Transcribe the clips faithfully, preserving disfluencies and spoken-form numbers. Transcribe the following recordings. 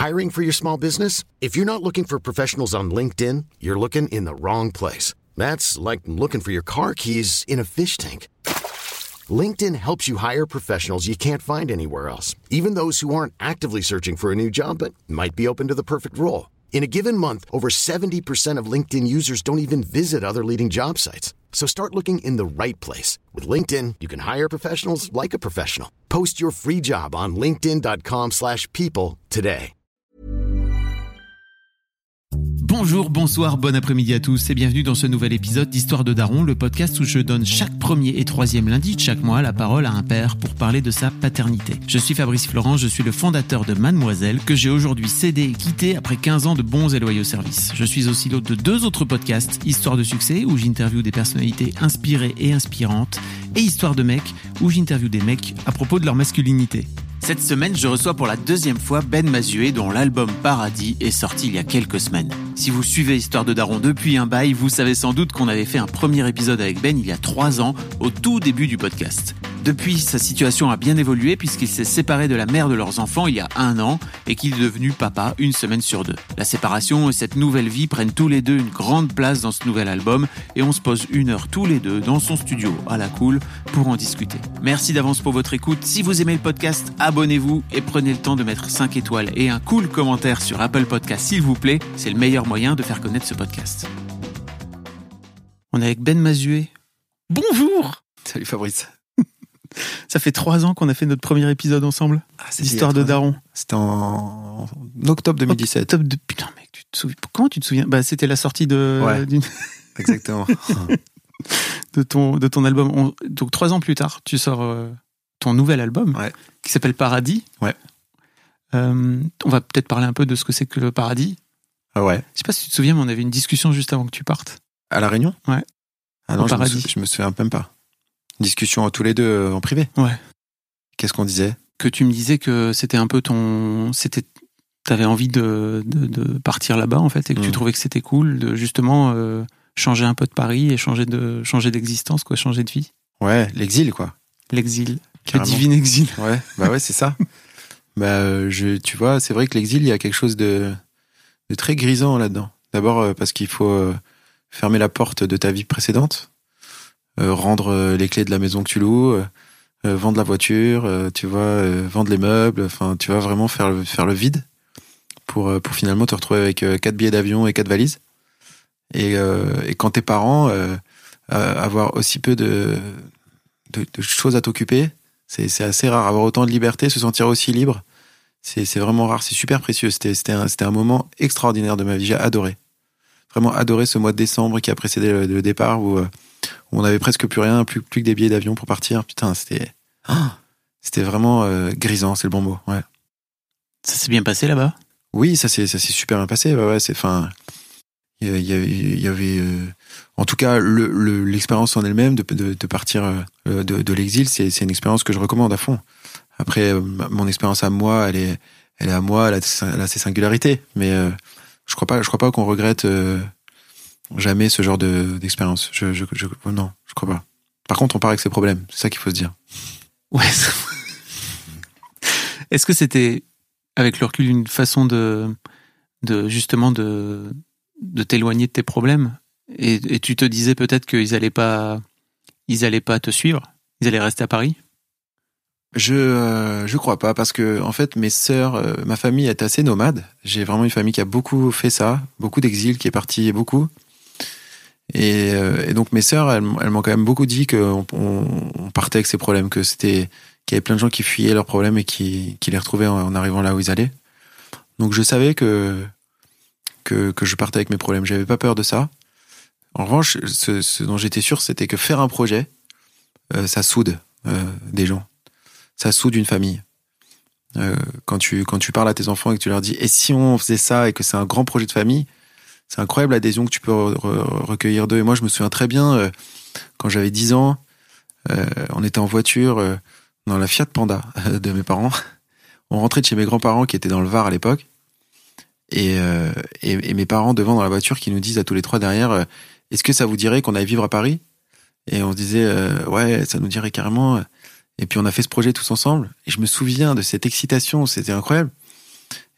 Hiring for your small business? If you're not looking for professionals on LinkedIn, you're looking in the wrong place. That's like looking for your car keys in a fish tank. LinkedIn helps you hire professionals you can't find anywhere else, even those who aren't actively searching for a new job but might be open to the perfect role. In a given month, over seventy percent of LinkedIn users don't even visit other leading job sites. So start looking in the right place. With LinkedIn, you can hire professionals like a professional. Post your free job on linkedin dot com slash people today. Bonjour, bonsoir, bon après-midi à tous et bienvenue dans ce nouvel épisode d'Histoire de Daron, le podcast où je donne chaque premier et troisième lundi de chaque mois la parole à un père pour parler de sa paternité. Je suis Fabrice Florent, je suis le fondateur de Mademoiselle, que j'ai aujourd'hui cédé et quitté après quinze ans de bons et loyaux services. Je suis aussi l'hôte de deux autres podcasts, Histoire de succès, où j'interviewe des personnalités inspirées et inspirantes, et Histoire de mec, où j'interviewe des mecs à propos de leur masculinité. Cette semaine, je reçois pour la deuxième fois Ben Mazué, dont l'album Paradis est sorti il y a quelques semaines. Si vous suivez Histoire de Daron depuis un bail, vous savez sans doute qu'on avait fait un premier épisode avec Ben il y a trois ans, au tout début du podcast. Depuis, sa situation a bien évolué puisqu'il s'est séparé de la mère de leurs enfants il y a un an et qu'il est devenu papa une semaine sur deux. La séparation et cette nouvelle vie prennent tous les deux une grande place dans ce nouvel album et on se pose une heure tous les deux dans son studio à la cool pour en discuter. Merci d'avance pour votre écoute. Si vous aimez le podcast, abonnez-vous et prenez le temps de mettre cinq étoiles et un cool commentaire sur Apple Podcast s'il vous plaît. C'est le meilleur moyen de faire connaître ce podcast. On est avec Ben Mazué. Bonjour. Salut Fabrice. Ça fait trois ans qu'on a fait notre premier épisode ensemble. Ah, L'histoire de Daron. C'était en... en octobre deux mille dix-sept. Octobre de... Putain mec, tu te souviens... comment tu te souviens? Bah, c'était la sortie de... Ouais, d'une... exactement. de, ton, de ton album. On... Donc trois ans plus tard, tu sors euh, ton nouvel album, ouais, qui s'appelle Paradis. Ouais. Euh, on va peut-être parler un peu de ce que c'est que le paradis. Ah ouais. Je sais pas si tu te souviens, mais on avait une discussion juste avant que tu partes. À La Réunion? Ouais. Ah non, je me, sou... je me souviens même pas. Discussion tous les deux euh, en privé. Ouais. Qu'est-ce qu'on disait? Que tu me disais que c'était un peu ton... C'était... T'avais envie de, de, de partir là-bas, en fait, et que mmh. tu trouvais que c'était cool de, justement, euh, changer un peu de Paris et changer, de, changer d'existence, quoi, changer de vie. Ouais, l'exil, quoi. L'exil. Carrément. Le divin exil. Ouais, bah ouais, c'est ça. bah, je, tu vois, c'est vrai que l'exil, il y a quelque chose de, de très grisant là-dedans. D'abord, euh, parce qu'il faut euh, fermer la porte de ta vie précédente. Euh, rendre euh, les clés de la maison que tu loues, euh, euh, vendre la voiture, euh, tu vois, euh, vendre les meubles, enfin, tu vas vraiment faire le, faire le vide pour, euh, pour finalement te retrouver avec euh, quatre billets d'avion et quatre valises. Et, euh, et quand t'es parent, euh, euh, avoir aussi peu de, de, de choses à t'occuper, c'est, c'est assez rare. Avoir autant de liberté, se sentir aussi libre, c'est, c'est vraiment rare, c'est super précieux. C'était, c'était, un, c'était un moment extraordinaire de ma vie, j'ai adoré. Vraiment adoré ce mois de décembre qui a précédé le, le départ où... Euh, où on avait presque plus rien, plus, plus que des billets d'avion pour partir. Putain, c'était, oh, c'était vraiment euh, grisant, c'est le bon mot. Ouais. Ça s'est bien passé là-bas? Oui, ça s'est, ça s'est super bien passé. Ouais, ouais, c'est, enfin, il y, y avait, il y avait euh, en tout cas, le, le, l'expérience en elle-même de, de, de partir euh, de, de l'exil, c'est, c'est une expérience que je recommande à fond. Après, euh, mon expérience à moi, elle est, elle est à moi, elle a, elle a ses singularités, mais euh, je crois pas, je crois pas qu'on regrette. Euh, Jamais ce genre de, d'expérience. Je, je, je, non, je crois pas. Par contre, on part avec ses problèmes. C'est ça qu'il faut se dire. Ouais. Ça... Est-ce que c'était, avec le recul, une façon de, de justement de, de t'éloigner de tes problèmes? Et, et tu te disais peut-être qu'ils allaient pas, ils allaient pas te suivre? Ils allaient rester à Paris? Je, euh, je crois pas, parce que, en fait, mes sœurs, euh, ma famille est assez nomade. J'ai vraiment une famille qui a beaucoup fait ça, beaucoup d'exil, qui est parti beaucoup. Et, euh, et donc mes sœurs, elles, elles m'ont quand même beaucoup dit qu'on on, on partait avec ces problèmes, que c'était, qu'il y avait plein de gens qui fuyaient leurs problèmes et qui, qui les retrouvaient en, en arrivant là où ils allaient. Donc je savais que, que, que je partais avec mes problèmes. J'avais pas peur de ça. En revanche, ce, ce dont j'étais sûr, c'était que faire un projet, euh, ça soude euh, des gens. Ça soude une famille. Euh, quand tu, quand tu parles à tes enfants et que tu leur dis, et si on faisait ça et que c'est un grand projet de famille, c'est incroyable l'adhésion que tu peux re- re- recueillir d'eux. Et moi, je me souviens très bien, euh, quand j'avais dix ans, euh, on était en voiture euh, dans la Fiat Panda euh, de mes parents. On rentrait de chez mes grands-parents qui étaient dans le Var à l'époque. Et, euh, et, et mes parents devant dans la voiture qui nous disent à tous les trois derrière, euh, est-ce que ça vous dirait qu'on aille vivre à Paris? Et on se disait, euh, ouais, ça nous dirait carrément. Et puis on a fait ce projet tous ensemble. Et je me souviens de cette excitation, c'était incroyable.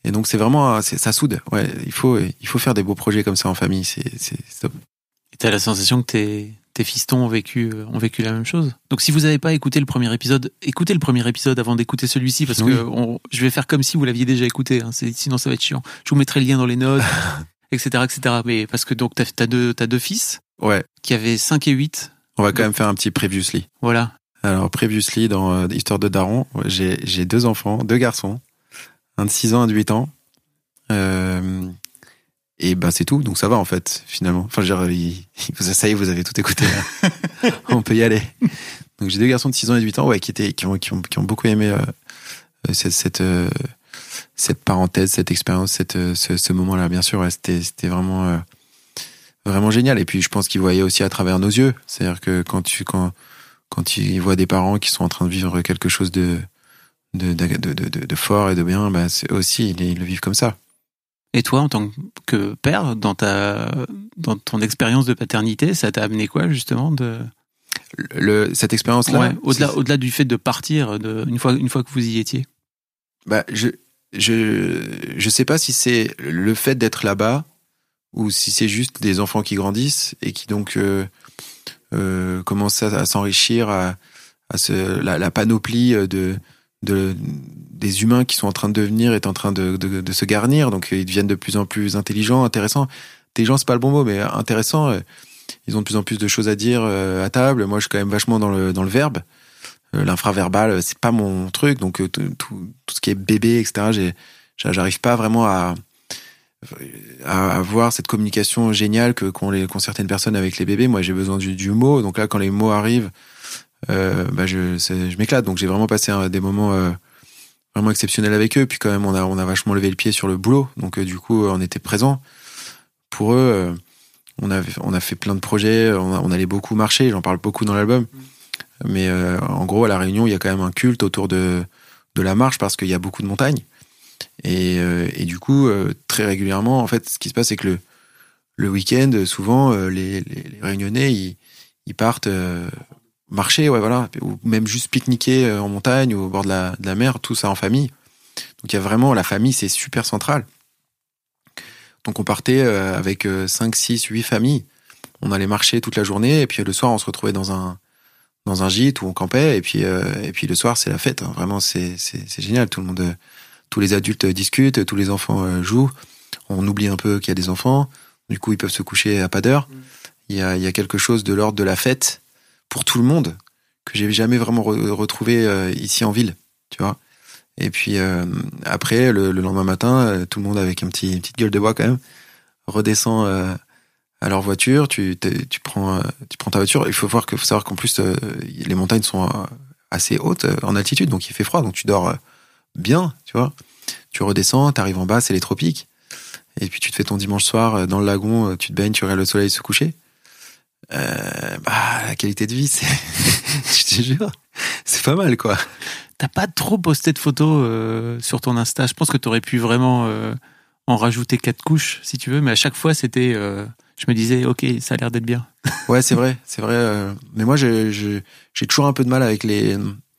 Et donc c'est vraiment, c'est, ça soude. Ouais, il faut, il faut faire des beaux projets comme ça en famille. C'est, c'est, c'est top. Et t'as la sensation que tes, tes fistons ont vécu, ont vécu la même chose. Donc si vous n'avez pas écouté le premier épisode, écoutez le premier épisode avant d'écouter celui-ci, parce oui. que on, je vais faire comme si vous l'aviez déjà écouté. Hein. C'est, sinon ça va être chiant. Je vous mettrai le lien dans les notes, et cetera, et cetera. Mais parce que donc t'as, t'as deux, t'as deux fils. Ouais. Qui avaient cinq et huit. On va quand même faire un petit previously. Voilà. Alors previously dans euh, Histoire de Daron, j'ai, j'ai deux enfants, deux garçons, un de six ans, un de huit ans. Euh, et ben c'est tout, donc ça va en fait finalement. Enfin, je veux dire, il, ça y est, vous avez tout écouté. Là. On peut y aller. Donc j'ai deux garçons de six ans et de huit ans, ouais, qui étaient, qui ont, qui ont, qui ont beaucoup aimé euh, cette, cette, euh, cette parenthèse, cette expérience, cette, euh, ce, ce moment-là. Bien sûr, ouais, c'était, c'était vraiment, euh, vraiment génial. Et puis je pense qu'ils voyaient aussi à travers nos yeux. C'est-à-dire que quand tu, quand, quand ils voient des parents qui sont en train de vivre quelque chose de, de, de, de, de, de fort et de bien, bah c'est aussi ils, ils le vivent comme ça. Et toi, en tant que père, dans ta, dans ton expérience de paternité, ça t'a amené quoi, justement, de... Le, cette expérience-là? Ouais, au-delà, au-delà du fait de partir, de, une fois, une fois que vous y étiez. Bah, je, je, je sais pas si c'est le fait d'être là-bas, ou si c'est juste des enfants qui grandissent, et qui donc, euh, euh, commencent à, à s'enrichir, à, à se, la, la panoplie de, de, des humains qui sont en train de devenir est en train de, de, de se garnir, donc ils deviennent de plus en plus intelligents, intéressants. Intelligents, c'est pas le bon mot, mais intéressants. Ils ont de plus en plus de choses à dire à table. Moi, je suis quand même vachement dans le dans le verbe. L'infraverbal, c'est pas mon truc, donc tout, tout, tout ce qui est bébé, et cetera. J'ai, j'arrive pas vraiment à, à avoir cette communication géniale que qu'ont, les, qu'ont certaines personnes avec les bébés. Moi, j'ai besoin du, du mot. Donc là, quand les mots arrivent, euh, bah je, c'est, je m'éclate. Donc j'ai vraiment passé un, des moments euh, vraiment exceptionnels avec eux. Puis quand même, on a, on a vachement levé le pied sur le boulot. Donc euh, du coup, on était présents pour eux. Euh, on a, on a fait plein de projets. On, a, on allait beaucoup marcher. J'en parle beaucoup dans l'album. Mais euh, en gros, à La Réunion, il y a quand même un culte autour de, de la marche parce qu'il y a beaucoup de montagnes. Et, euh, et du coup, euh, très régulièrement, en fait, ce qui se passe, c'est que le, le week-end, souvent, euh, les, les, les Réunionnais, ils, ils partent euh, marcher, ouais, voilà, ou même juste pique-niquer en montagne ou au bord de la, de la mer, tout ça en famille. Donc il y a vraiment, la famille, c'est super central. Donc on partait euh, avec cinq, six, huit familles. On allait marcher toute la journée et puis le soir, on se retrouvait dans un dans un gîte où on campait et puis euh, et puis le soir c'est la fête, hein. Vraiment c'est c'est c'est génial, tout le monde euh, tous les adultes discutent, tous les enfants euh, jouent, on oublie un peu qu'il y a des enfants, du coup ils peuvent se coucher à pas d'heure. Il y a il y a quelque chose de l'ordre de la fête pour tout le monde que j'ai jamais vraiment re- retrouvé euh, ici en ville, tu vois. Et puis euh, après le, le lendemain matin, euh, tout le monde avec un petit une petite gueule de bois quand même redescend euh, à leur voiture, tu, tu prends, tu prends ta voiture. Il faut voir que, faut savoir qu'en plus, euh, les montagnes sont assez hautes en altitude, donc il fait froid, donc tu dors bien, tu vois. Tu redescends, t'arrives en bas, c'est les tropiques. Et puis tu te fais ton dimanche soir dans le lagon, tu te baignes, tu regardes le soleil se coucher. Euh, bah, la qualité de vie, c'est, je te jure, c'est pas mal, quoi. T'as pas trop posté de photos euh, sur ton Insta. Je pense que t'aurais pu vraiment euh, en rajouter quatre couches, si tu veux, mais à chaque fois, c'était... Euh... Je me disais, ok, ça a l'air d'être bien. Ouais, c'est vrai, c'est vrai. Euh, mais moi, je, je, j'ai toujours un peu de mal avec les,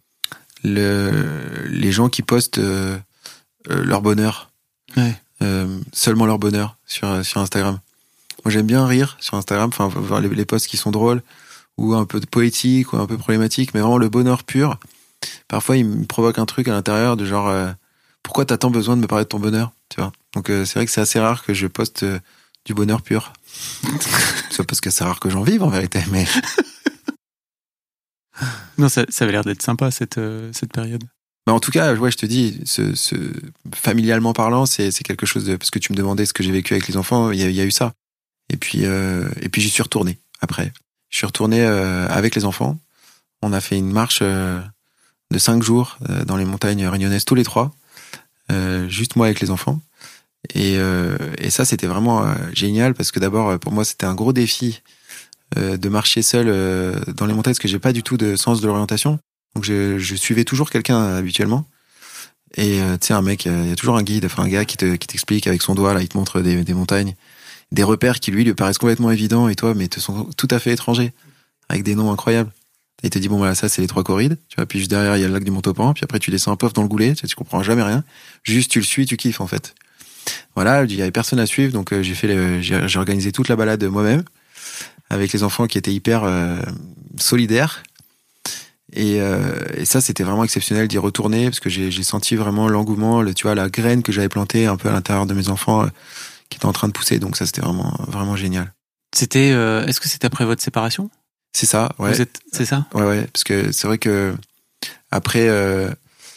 le, les gens qui postent euh, euh, leur bonheur. Ouais. Euh, seulement leur bonheur sur, sur Instagram. Moi, j'aime bien rire sur Instagram, enfin, voir les, les posts qui sont drôles, ou un peu poétiques, ou un peu problématiques, mais vraiment le bonheur pur. Parfois, il me provoque un truc à l'intérieur de genre, euh, pourquoi t'as tant besoin de me parler de ton bonheur, tu vois? Donc, euh, c'est vrai que c'est assez rare que je poste euh, du bonheur pur. C'est parce que c'est rare que j'en vive en vérité, mais non, ça, ça avait l'air d'être sympa cette euh, cette période. Mais en tout cas, ouais, je te dis, ce, ce familialement parlant, c'est c'est quelque chose de, parce que tu me demandais ce que j'ai vécu avec les enfants, il y a, il y a eu ça. Et puis euh, et puis j'y suis retourné après. Je suis retourné euh, avec les enfants. On a fait une marche euh, de cinq jours euh, dans les montagnes réunionnaises tous les trois, euh, juste moi avec les enfants. Et, euh, et ça, c'était vraiment euh, génial parce que d'abord, pour moi, c'était un gros défi euh, de marcher seul euh, dans les montagnes parce que j'ai pas du tout de sens de l'orientation. Donc, je, je suivais toujours quelqu'un euh, habituellement. Et euh, tu sais, un mec, il euh, y a toujours un guide, enfin un gars qui te qui t'explique avec son doigt, là, il te montre des, des montagnes, des repères qui lui lui paraissent complètement évidents et toi, mais te sont tout à fait étrangers, avec des noms incroyables. Et il te dit, bon, voilà, ça, c'est les trois corrides. Tu vois, puis juste derrière, il y a le lac du Montauban. Puis après, tu descends un peu dans le Goulet. Tu, sais, tu comprends jamais rien. Juste, tu le suis, tu kiffes, en fait. Voilà, il y avait personne à suivre. Donc, euh, j'ai fait le, j'ai, j'ai organisé toute la balade moi-même. Avec les enfants qui étaient hyper euh, solidaires. Et, euh, et ça, c'était vraiment exceptionnel d'y retourner. Parce que j'ai, j'ai senti vraiment l'engouement, le, tu vois, la graine que j'avais plantée un peu à l'intérieur de mes enfants euh, qui était en train de pousser. Donc ça, c'était vraiment, vraiment génial. C'était, euh, est-ce que c'était après votre séparation ? C'est ça, ouais. Vous êtes, c'est ça ? Ouais, ouais, parce que c'est vrai que après, euh,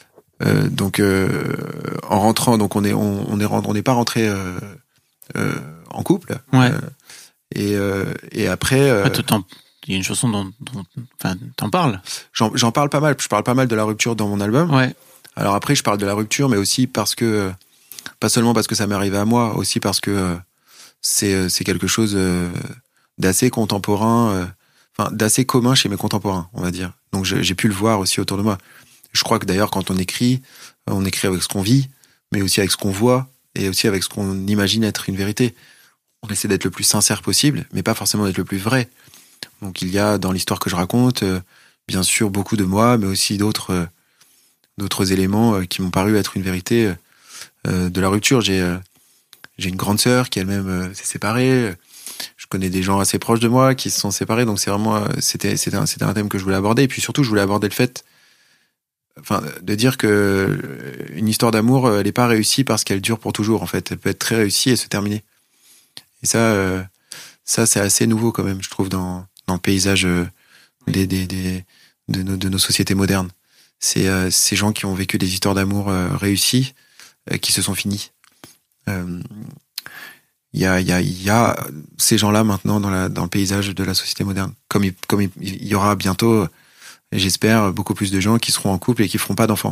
euh, donc euh, en rentrant, donc on est, on, on est, on n'est pas rentré euh, euh, en couple. Ouais. Euh, et euh, et après, euh, ah, il y a une chanson dont, dont enfin, t'en parles. J'en, j'en parle pas mal. Je parle pas mal de la rupture dans mon album. Ouais. Alors après, je parle de la rupture, mais aussi parce que, pas seulement parce que ça m'est arrivé à moi, aussi parce que euh, c'est, c'est quelque chose euh, d'assez contemporain. Euh, Enfin, d'assez commun chez mes contemporains, on va dire. Donc j'ai pu le voir aussi autour de moi. Je crois que d'ailleurs quand on écrit, on écrit avec ce qu'on vit, mais aussi avec ce qu'on voit, et aussi avec ce qu'on imagine être une vérité. On essaie d'être le plus sincère possible, mais pas forcément d'être le plus vrai. Donc il y a dans l'histoire que je raconte, euh, bien sûr beaucoup de moi, mais aussi d'autres, euh, d'autres éléments euh, qui m'ont paru être une vérité euh, de la rupture. J'ai, euh, j'ai une grande sœur qui elle-même euh, s'est séparée. Je connais des gens assez proches de moi qui se sont séparés, donc c'est vraiment, c'était, c'était un, c'était un thème que je voulais aborder. Et puis surtout, je voulais aborder le fait, enfin, de dire que une histoire d'amour, elle n'est pas réussie parce qu'elle dure pour toujours, en fait. Elle peut être très réussie et se terminer. Et ça, euh, ça, c'est assez nouveau quand même, je trouve, dans, dans le paysage des, des, des, de, nos, de nos sociétés modernes. C'est euh, ces gens qui ont vécu des histoires d'amour euh, réussies, euh, qui se sont finies. Euh, Il y a, il y a, il y a ces gens-là maintenant dans, la, dans le paysage de la société moderne. Comme il, comme il, il y aura bientôt, j'espère, beaucoup plus de gens qui seront en couple et qui feront pas d'enfants.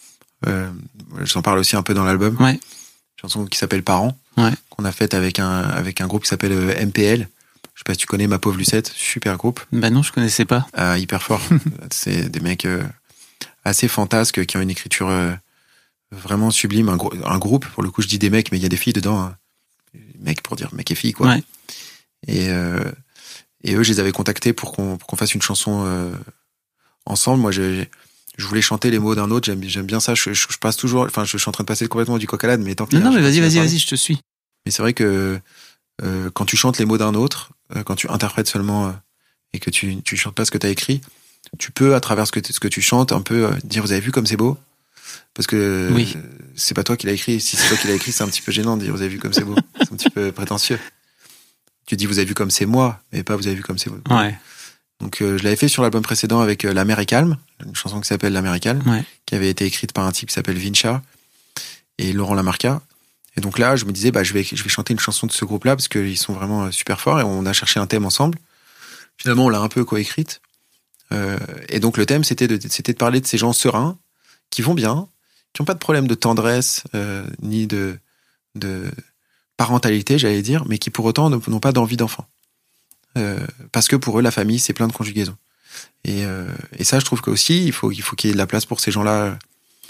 Euh, j'en parle aussi un peu dans l'album. Ouais. Une chanson qui s'appelle Parents, ouais. qu'on a faite avec un, avec un groupe qui s'appelle M P L. Je sais pas si tu connais Ma Pauvre Lucette, super groupe. Bah non, je connaissais pas. Ah, hyper fort. C'est des mecs euh, assez fantasques qui ont une écriture euh, vraiment sublime. Un, gro- un groupe, pour le coup, je dis des mecs, mais il y a des filles dedans. Hein. Mec pour dire mec et fille, quoi. Ouais. Et, euh, et eux, je les avais contactés pour qu'on, pour qu'on fasse une chanson euh, ensemble. Moi, je, je voulais chanter les mots d'un autre. J'aime, j'aime bien ça. Je, je, je passe toujours. Enfin, je, je suis en train de passer complètement du coq à l'âne, mais tant pis. Non, non, mais vas-y, vas-y, parler. vas-y, je te suis. Mais c'est vrai que euh, quand tu chantes les mots d'un autre, euh, quand tu interprètes seulement euh, et que tu, tu chantes pas ce que t'as écrit, tu peux, à travers ce que, ce que tu chantes, un peu euh, dire, vous avez vu comme c'est beau? Parce que oui. euh, c'est pas toi qui l'as écrit. Si c'est toi qui l'as écrit, c'est un petit peu gênant de dire, vous avez vu comme c'est beau. C'est un petit peu prétentieux. Tu dis, vous avez vu comme c'est moi, mais pas vous avez vu comme c'est beau. Ouais. Donc, euh, je l'avais fait sur l'album précédent avec euh, La mer est calme, une chanson qui s'appelle La mer est calme, ouais. qui avait été écrite par un type qui s'appelle Vincha et Laurent Lamarca. Et donc là, je me disais, bah, je vais, je vais chanter une chanson de ce groupe-là parce qu'ils sont vraiment super forts et on a cherché un thème ensemble. Finalement, on l'a un peu coécrite. Euh, et donc, le thème, c'était de, c'était de parler de ces gens sereins qui vont bien, qui n'ont pas de problème de tendresse, euh, ni de, de parentalité, j'allais dire, mais qui pour autant n'ont pas d'envie d'enfant. Euh, parce que pour eux, la famille, c'est plein de conjugaisons. Et, euh, et ça, je trouve qu'aussi, il faut, il faut qu'il y ait de la place pour ces gens-là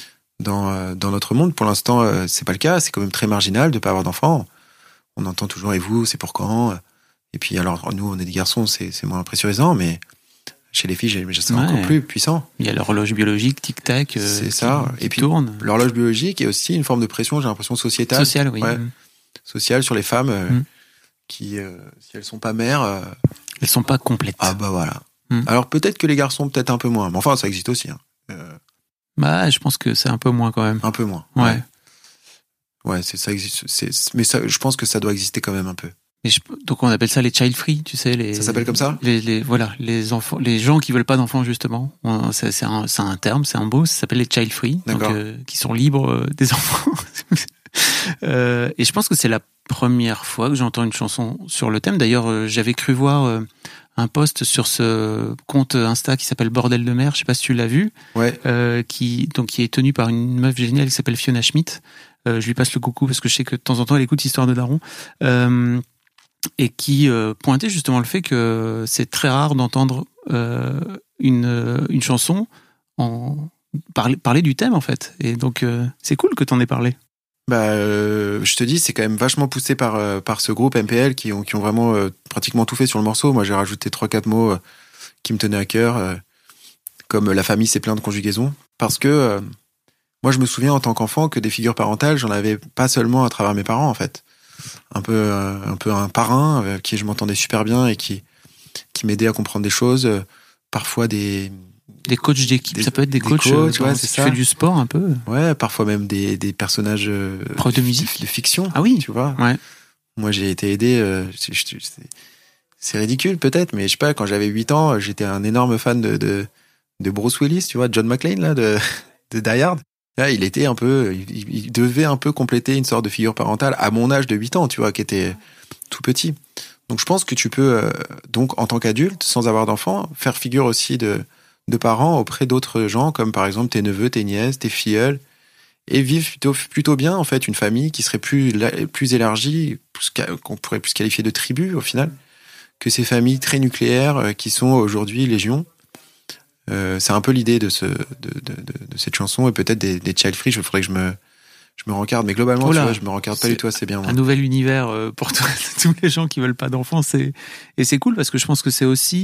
dans, dans notre monde. Pour l'instant, euh, c'est pas le cas. C'est quand même très marginal de ne pas avoir d'enfants. On entend toujours, et vous, c'est pour quand? Et puis, alors, nous, on est des garçons, c'est, c'est moins impressionnant, mais chez les filles, c'est ouais. encore plus puissant. Il y a l'horloge biologique, tic-tac, euh, c'est ça. Qui, qui et puis, tourne. L'horloge biologique est aussi une forme de pression, j'ai l'impression, sociétale. Sociale, oui. Ouais. Mmh. Sociale sur les femmes euh, mmh. qui, euh, si elles sont pas mères... Euh... Elles sont pas complètes. Ah bah voilà. Mmh. Alors peut-être que les garçons, peut-être un peu moins. Mais enfin, ça existe aussi. Hein. Euh... Bah, je pense que c'est un peu moins quand même. Un peu moins. Ouais. Ouais, ouais c'est, ça existe. C'est, mais ça, je pense que ça doit exister quand même un peu. Et je, donc on appelle ça les child free, tu sais. Les, ça s'appelle comme ça les, les, Voilà, les enfants, les gens qui veulent pas d'enfants justement. On, c'est, c'est, un, c'est un terme, c'est un mot, ça s'appelle les child free. Donc, euh, qui sont libres euh, des enfants. euh, et je pense que c'est la première fois que j'entends une chanson sur le thème. D'ailleurs, euh, j'avais cru voir euh, un post sur ce compte Insta qui s'appelle Bordel de mer, je sais pas si tu l'as vu. Ouais. Euh, qui, donc, qui est tenu par une meuf géniale qui s'appelle Fiona Schmidt. Euh, je lui passe le coucou parce que je sais que de temps en temps elle écoute Histoire de Daron. Euh, et qui euh, pointait justement le fait que c'est très rare d'entendre euh, une, une chanson en parler, parler du thème en fait. Et donc euh, c'est cool que t'en aies parlé. Bah, euh, je te dis, c'est quand même vachement poussé par euh, par ce groupe M P L qui ont qui ont vraiment euh, pratiquement tout fait sur le morceau. Moi, j'ai rajouté trois quatre mots euh, qui me tenaient à cœur. Euh, comme La famille c'est plein de conjugaisons, parce que euh, moi je me souviens en tant qu'enfant que des figures parentales, j'en avais pas seulement à travers mes parents en fait. Un peu, euh, un peu un parrain avec qui je m'entendais super bien et qui, qui m'aidait à comprendre des choses, euh, parfois des... Des coachs d'équipe, des, ça peut être des, des coachs, coachs dans, ouais, si c'est tu ça. fais du sport un peu. Ouais, parfois même des, des personnages euh, Prof de musique. de, de fiction. Ah oui. Tu vois. Ouais. Moi, j'ai été aidé. Euh, c'est, c'est, c'est ridicule peut-être, mais je sais pas. Quand j'avais huit ans, j'étais un énorme fan de de, de Bruce Willis, tu vois, John McClane là, de de Die Hard. Là, il était un peu, il, il devait un peu compléter une sorte de figure parentale à mon âge de huit ans, tu vois, qui était tout petit. Donc, je pense que tu peux euh, donc en tant qu'adulte, sans avoir d'enfant, faire figure aussi de de parents auprès d'autres gens, comme par exemple tes neveux, tes nièces, tes filleuls, et vivre plutôt, plutôt bien, en fait, une famille qui serait plus, plus élargie, qu'on pourrait plus qualifier de tribu, au final, que ces familles très nucléaires qui sont aujourd'hui légion. Euh, c'est un peu l'idée de, ce, de, de, de, de cette chanson, et peut-être des, des Child Free, il faudrait que je me, je me rencarde, mais globalement, oh là, tu vois, je me rencarde pas du tout assez bien. Moi. Un nouvel univers pour tous les gens qui veulent pas d'enfants, c'est, et c'est cool parce que je pense que c'est aussi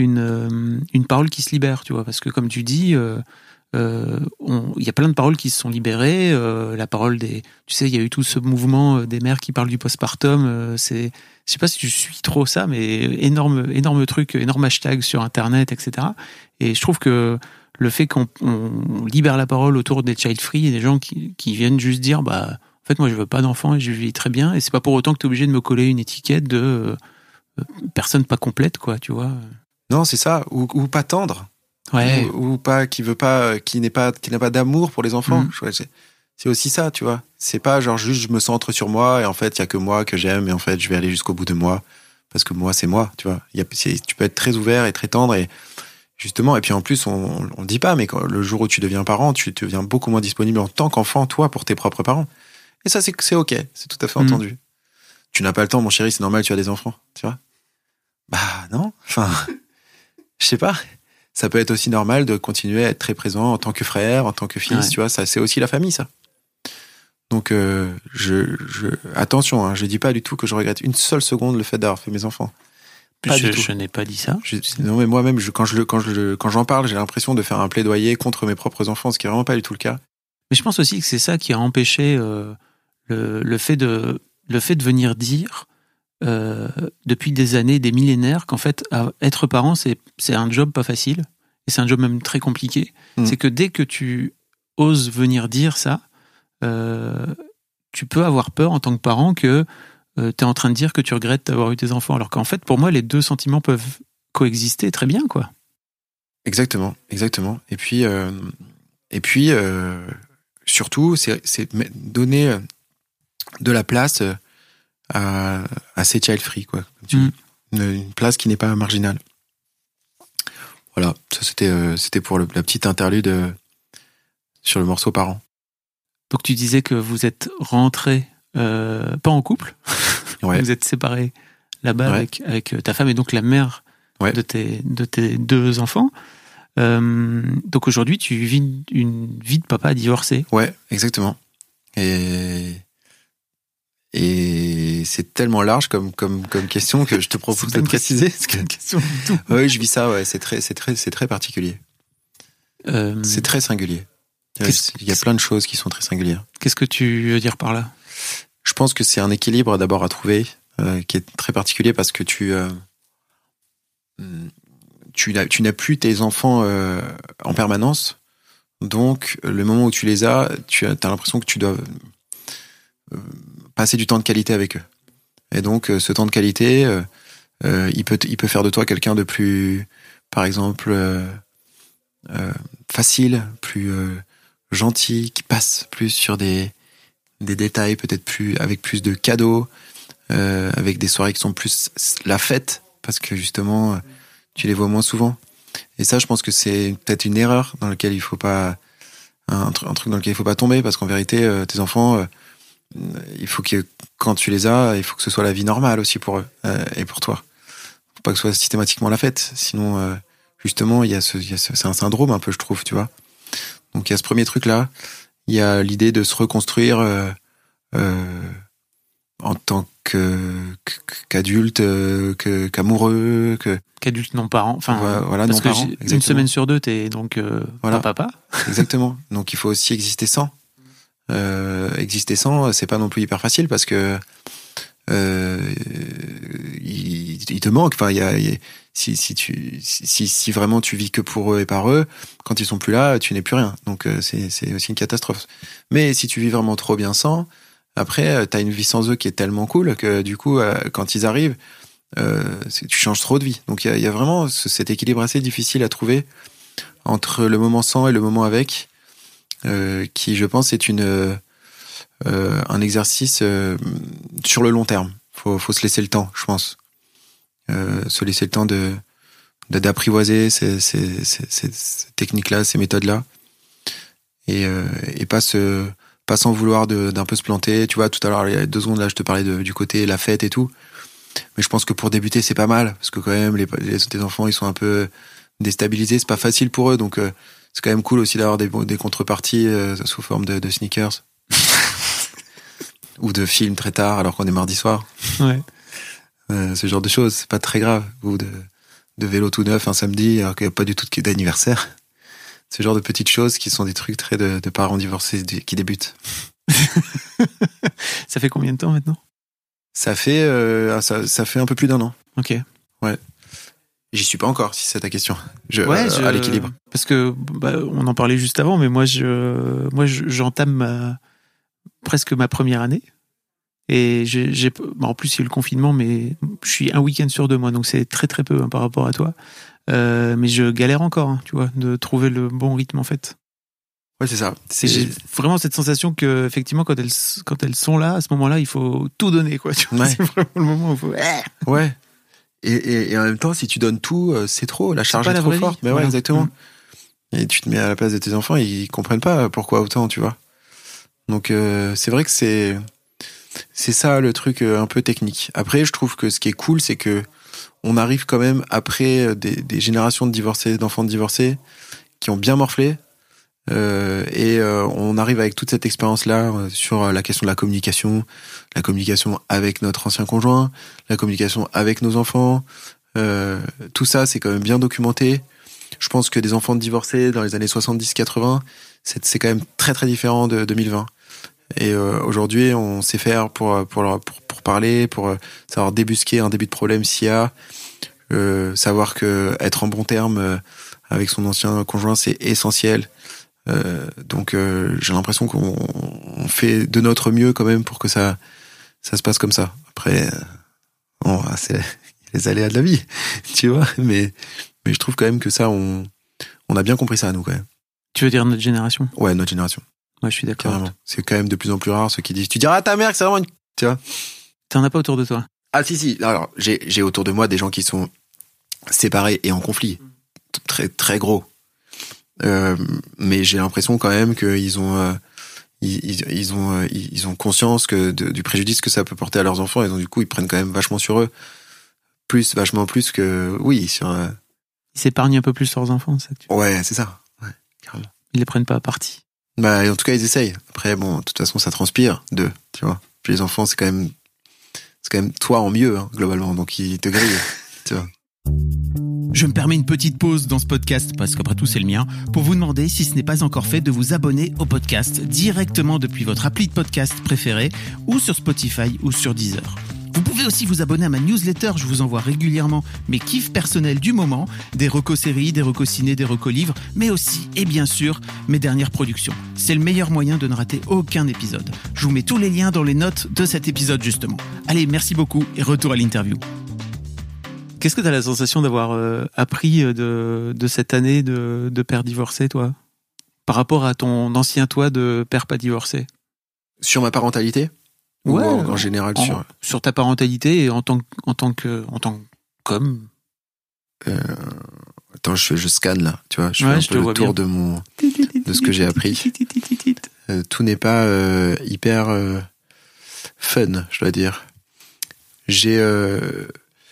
une, une parole qui se libère, tu vois, parce que comme tu dis, euh, euh, on, y a plein de paroles qui se sont libérées, euh, la parole des, tu sais, il y a eu tout ce mouvement des mères qui parlent du postpartum, euh, c'est, je sais pas si tu suis trop ça, mais énorme, énorme truc, énorme hashtag sur Internet, et cetera. Et je trouve que le fait qu'on on libère la parole autour des child free, il y a des gens qui, qui viennent juste dire, bah, en fait, moi, je veux pas d'enfant et je vis très bien. Et c'est pas pour autant que t'es obligé de me coller une étiquette de euh, personne pas complète, quoi, tu vois. Non, c'est ça. Ou, ou pas tendre. Ouais. Ou, ou pas, qui veut pas, qui n'est pas, qui n'a pas d'amour pour les enfants. Mmh. C'est, c'est aussi ça, tu vois. C'est pas genre juste je me centre sur moi et en fait, il y a que moi que j'aime et en fait, je vais aller jusqu'au bout de moi. Parce que moi, c'est moi, tu vois. Y a, c'est, tu peux être très ouvert et très tendre et, justement, et puis en plus, on on dit pas, mais quand, le jour où tu deviens parent, tu deviens beaucoup moins disponible en tant qu'enfant, toi, pour tes propres parents. Et ça, c'est, c'est ok, c'est tout à fait mmh. entendu. Tu n'as pas le temps, mon chéri, c'est normal, tu as des enfants, tu vois. Bah non, enfin, je sais pas. Ça peut être aussi normal de continuer à être très présent en tant que frère, en tant que fils, ouais. Tu vois, ça, c'est aussi la famille, ça. Donc, euh, je, je, attention, hein, je dis pas du tout que je regrette une seule seconde le fait d'avoir fait mes enfants. Pas je, je n'ai pas dit ça. Je, non, mais moi-même, je, quand, je, quand, je, quand j'en parle, j'ai l'impression de faire un plaidoyer contre mes propres enfants, ce qui est vraiment pas du tout le cas. Mais je pense aussi que c'est ça qui a empêché euh, le, le, fait de, le fait de venir dire euh, depuis des années, des millénaires, qu'en fait, être parent, c'est, c'est un job pas facile, et c'est un job même très compliqué. Mmh. C'est que dès que tu oses venir dire ça, euh, tu peux avoir peur en tant que parent que Euh, t'es en train de dire que tu regrettes d'avoir eu tes enfants, alors qu'en fait, pour moi, les deux sentiments peuvent coexister très bien, quoi. Exactement, exactement. Et puis, euh, et puis, euh, surtout, c'est, c'est donner de la place à, à ces child free, quoi. Mmh. Une, une place qui n'est pas marginale. Voilà, ça c'était, euh, c'était pour le, la petite interlude euh, sur le morceau Parents. Donc tu disais que vous êtes rentrés euh, pas en couple. Ouais. Vous êtes séparés là-bas ouais. avec, avec ta femme et donc la mère ouais. de, tes, de tes deux enfants. Euh, donc aujourd'hui, tu vis une vie de papa divorcé. Ouais, exactement. Et, et c'est tellement large comme, comme, comme question que je te propose de préciser. C'est une question du tout. Oui, je vis ça, ouais. C'est très, c'est très, c'est très particulier. Euh... C'est très singulier. Il y a plein de choses qui sont très singulières. Qu'est-ce que tu veux dire par là ? Je pense que c'est un équilibre d'abord à trouver euh, qui est très particulier parce que tu euh, tu, n'as, tu n'as plus tes enfants euh, en permanence, donc le moment où tu les as, tu as t'as l'impression que tu dois euh, passer du temps de qualité avec eux. Et donc euh, ce temps de qualité, euh, euh, il peut il peut faire de toi quelqu'un de plus, par exemple, euh, euh, facile, plus euh, gentil, qui passe plus sur des des détails peut-être plus avec plus de cadeaux, euh, avec des soirées qui sont plus la fête parce que justement tu les vois moins souvent. Et ça, je pense que c'est peut-être une erreur dans laquelle il faut pas un, un truc dans lequel il faut pas tomber parce qu'en vérité euh, tes enfants euh, il faut que quand tu les as, il faut que ce soit la vie normale aussi pour eux euh, et pour toi. Faut pas que ce soit systématiquement la fête, sinon euh, justement il y a ce il y a ce, c'est un syndrome un peu je trouve, tu vois. Donc il y a ce premier truc là. Il y a l'idée de se reconstruire euh, euh, en tant que, qu'adulte, euh, que, qu'amoureux, que qu'adulte non parent. Enfin, voilà, voilà parce non que parent. une Exactement. semaine sur deux, t'es donc euh, voilà. pas papa. Exactement. Donc il faut aussi exister sans. Euh, exister sans, c'est pas non plus hyper facile parce que euh, il, il te manque. Enfin, il y a, il y a si si tu si si vraiment tu vis que pour eux et par eux, quand ils sont plus là, tu n'es plus rien. Donc euh, c'est c'est aussi une catastrophe. Mais si tu vis vraiment trop bien sans, après t'as une vie sans eux qui est tellement cool que du coup euh, quand ils arrivent, euh, tu changes trop de vie. Donc il y a, il y a vraiment ce, cet équilibre assez difficile à trouver entre le moment sans et le moment avec. Euh, qui, je pense, est une euh, un exercice euh, sur le long terme. Faut, faut se laisser le temps, je pense. Euh, se laisser le temps de, de d'apprivoiser ces, ces, ces, ces, ces techniques-là, ces méthodes-là, et, euh, et pas se, pas sans vouloir de, d'un peu se planter. Tu vois, tout à l'heure, il y a deux secondes là, je te parlais de, du côté la fête et tout. Mais je pense que pour débuter, c'est pas mal, parce que quand même, les, les, les enfants, ils sont un peu déstabilisés. C'est pas facile pour eux, donc. Euh, C'est quand même cool aussi d'avoir des, des contreparties euh, sous forme de, de sneakers ou de films très tard alors qu'on est mardi soir. Ouais. Euh, ce genre de choses, c'est pas très grave. Ou de, de vélo tout neuf un samedi alors qu'il n'y a pas du tout d'anniversaire. Ce genre de petites choses qui sont des trucs très de, de parents divorcés qui débutent. Ça fait combien de temps maintenant ? Ça fait euh, ça, ça fait un peu plus d'un an. Ok. Ouais. J'y suis pas encore, si c'est ta question. Je, ouais, euh, je, à l'équilibre. Parce que bah, on en parlait juste avant, mais moi, je, moi, je, j'entame ma, presque ma première année. Et j'ai, j'ai, bah, en plus, il y a eu le confinement, mais je suis un week-end sur deux, moi, donc c'est très très peu hein, par rapport à toi. Euh, mais je galère encore, hein, tu vois, de trouver le bon rythme en fait. Ouais, c'est ça. C'est... J'ai vraiment cette sensation que, effectivement, quand elles, quand elles sont là, à ce moment-là, il faut tout donner, quoi. Tu vois, ouais. C'est vraiment le moment où il faut. Ouais. Et, et, et en même temps, si tu donnes tout, c'est trop. La charge c'est est la trop forte. Mais ouais, voilà. exactement. Mmh. Et tu te mets à la place de tes enfants, ils comprennent pas pourquoi autant, tu vois. Donc euh, c'est vrai que c'est c'est ça le truc un peu technique. Après, je trouve que ce qui est cool, c'est que on arrive quand même après des, des générations de divorcés, d'enfants de divorcés, qui ont bien morflé. Euh, et euh, on arrive avec toute cette expérience-là euh, sur la question de la communication, la communication avec notre ancien conjoint, la communication avec nos enfants. Euh, tout ça, c'est quand même bien documenté. Je pense que des enfants de divorcés dans les années soixante-dix quatre-vingts, c'est, c'est quand même très très différent de deux mille vingt. Et euh, aujourd'hui, on sait faire pour pour leur, pour, pour parler, pour savoir débusquer un début de problème s'il y a, euh, savoir que être en bon terme avec son ancien conjoint, c'est essentiel. Euh, donc euh, j'ai l'impression qu'on on fait de notre mieux quand même pour que ça ça se passe comme ça. Après, bon, c'est les aléas de la vie, tu vois. Mais mais je trouve quand même que ça, on on a bien compris ça nous quand même. Tu veux dire notre génération ? Ouais, notre génération. Ouais, je suis d'accord. Carrément. C'est quand même de plus en plus rare ceux qui disent. Tu diras à ta mère que c'est vraiment une. Tu vois. T'en as pas autour de toi ? Ah si si. Alors j'ai j'ai autour de moi des gens qui sont séparés et en conflit, très très gros. Euh, mais j'ai l'impression quand même qu'ils ont, euh, ils, ils, ils ont, euh, ils ont conscience que de, du préjudice que ça peut porter à leurs enfants, et donc du coup ils prennent quand même vachement sur eux, plus vachement plus que oui sur. Euh... Ils s'épargnent un peu plus leurs enfants, ça. Tu... Ouais, c'est ça. Ouais, carrément. Ils les prennent pas à partie. Bah en tout cas ils essayent. Après bon, de toute façon ça transpire d'eux, tu vois. Puis les enfants c'est quand même, c'est quand même toi en mieux hein, globalement, donc ils te grillent, tu vois. Je me permets une petite pause dans ce podcast, parce qu'après tout c'est le mien, pour vous demander, si ce n'est pas encore fait, de vous abonner au podcast directement depuis votre appli de podcast préférée, ou sur Spotify ou sur Deezer. Vous pouvez aussi vous abonner à ma newsletter, je vous envoie régulièrement mes kiffs personnels du moment, des recos séries, des recos ciné, des recos livres, mais aussi, et bien sûr, mes dernières productions. C'est le meilleur moyen de ne rater aucun épisode. Je vous mets tous les liens dans les notes de cet épisode justement. Allez, merci beaucoup et retour à l'interview. Qu'est-ce que tu as la sensation d'avoir euh, appris de, de cette année de, de père divorcé, toi, par rapport à ton ancien toi de père pas divorcé ? Sur ma parentalité ? Ouais. Ou en, en général en, sur. Sur ta parentalité et en tant, en tant que. En tant qu'homme. Euh, attends, je, je scanne là, tu vois, je ouais, fais un je peu le tour bien. de mon. de ce que j'ai appris. Euh, tout n'est pas euh, hyper euh, fun, je dois dire. J'ai. Euh,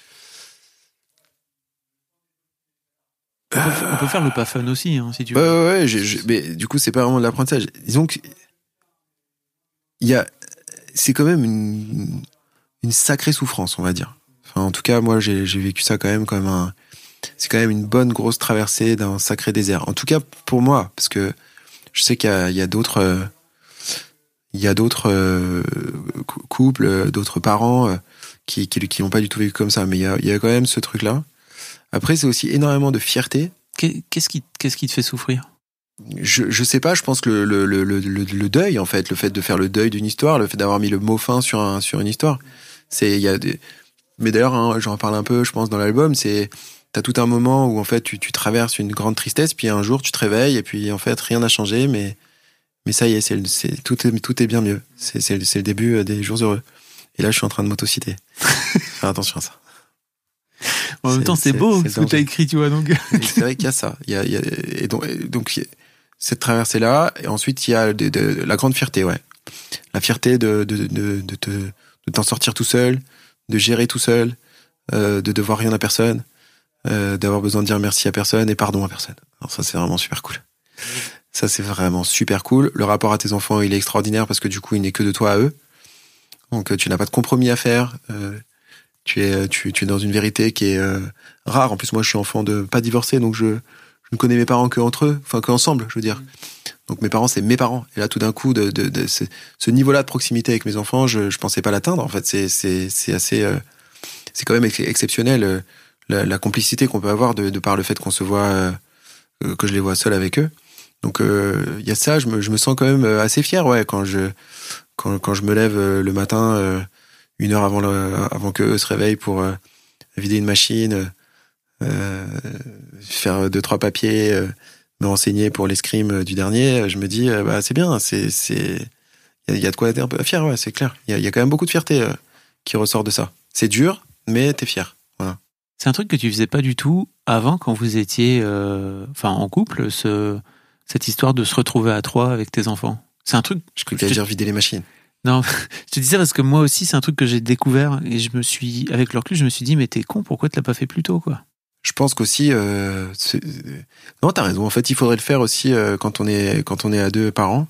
On peut, on peut faire le pas fun aussi, hein, si tu Ouais, veux. ouais, ouais j'ai, j'ai, mais du coup, c'est pas vraiment de l'apprentissage. Disons que il y a, c'est quand même une, une sacrée souffrance, on va dire. Enfin, en tout cas, moi, j'ai, j'ai vécu ça quand même comme un... C'est quand même une bonne grosse traversée d'un sacré désert. En tout cas, pour moi, parce que je sais qu'il y a, il y a d'autres... Euh, il y a d'autres euh, couples, d'autres parents euh, qui, qui, qui n'ont pas du tout vécu comme ça. Mais il y a, il y a quand même ce truc-là. Après, c'est aussi énormément de fierté. Qu'est-ce qui, qu'est-ce qui te fait souffrir ? Je, je sais pas, je pense que le, le, le, le, le deuil, en fait, le fait de faire le deuil d'une histoire, le fait d'avoir mis le mot fin sur, un, sur une histoire, c'est, il y a des... Mais d'ailleurs, hein, j'en parle un peu, je pense, dans l'album, c'est, t'as tout un moment où, en fait, tu, tu traverses une grande tristesse, puis un jour, tu te réveilles, et puis, en fait, rien n'a changé, mais, mais ça y est, c'est, c'est, tout, est, tout est bien mieux. C'est, c'est, c'est le début des jours heureux. Et là, je suis en train de m'autociter. Faire attention à ça. En même temps, c'est, c'est beau, c'est ce que t'as écrit, tu vois, donc. C'est vrai qu'il y a ça. Il y a, il y a, et donc, et donc, cette traversée-là, et ensuite, il y a de, de, la grande fierté, ouais. La fierté de, de, de, de, te, de t'en sortir tout seul, de gérer tout seul, euh, de devoir rien à personne, euh, d'avoir besoin de dire merci à personne et pardon à personne. Alors ça, c'est vraiment super cool. Ça, c'est vraiment super cool. Le rapport à tes enfants, il est extraordinaire parce que du coup, il n'est que de toi à eux. Donc, tu n'as pas de compromis à faire. Euh, tu es, tu, tu es dans une vérité qui est euh, rare. En plus, moi, je suis enfant de pas divorcé, donc je, je ne connais mes parents que entre eux, enfin que ensemble, je veux dire. Donc mes parents, c'est mes parents. Et là, tout d'un coup, de, de, de ce, ce niveau-là de proximité avec mes enfants, je, je pensais pas l'atteindre. En fait, c'est, c'est, c'est assez, euh, c'est quand même ex- exceptionnel euh, la, la complicité qu'on peut avoir de, de par le fait qu'on se voit, euh, que je les vois seuls avec eux. Donc il euh, y a ça, je me, je me sens quand même assez fier, ouais, quand je, quand, quand je me lève le matin, euh, une heure avant le, avant qu'eux se réveillent pour euh, vider une machine, euh, faire deux trois papiers. Euh, me renseigner pour l'escrime du dernier, je me dis, bah, c'est bien, c'est, c'est, il y, y a de quoi être un peu fier, ouais, c'est clair. Il y a, y a quand même beaucoup de fierté euh, qui ressort de ça. C'est dur, mais t'es fier. Voilà. C'est un truc que tu faisais pas du tout avant quand vous étiez, euh, enfin, en couple, ce, cette histoire de se retrouver à trois avec tes enfants. C'est un truc. Je crois que t'allais dire vider les machines. Non, je te dis ça parce que moi aussi, c'est un truc que j'ai découvert et je me suis, avec le recul, je me suis dit, mais t'es con, pourquoi tu l'as pas fait plus tôt, quoi? Je pense qu'aussi, euh, c'est... non, t'as raison. En fait, il faudrait le faire aussi euh, quand on est quand on est à deux parents.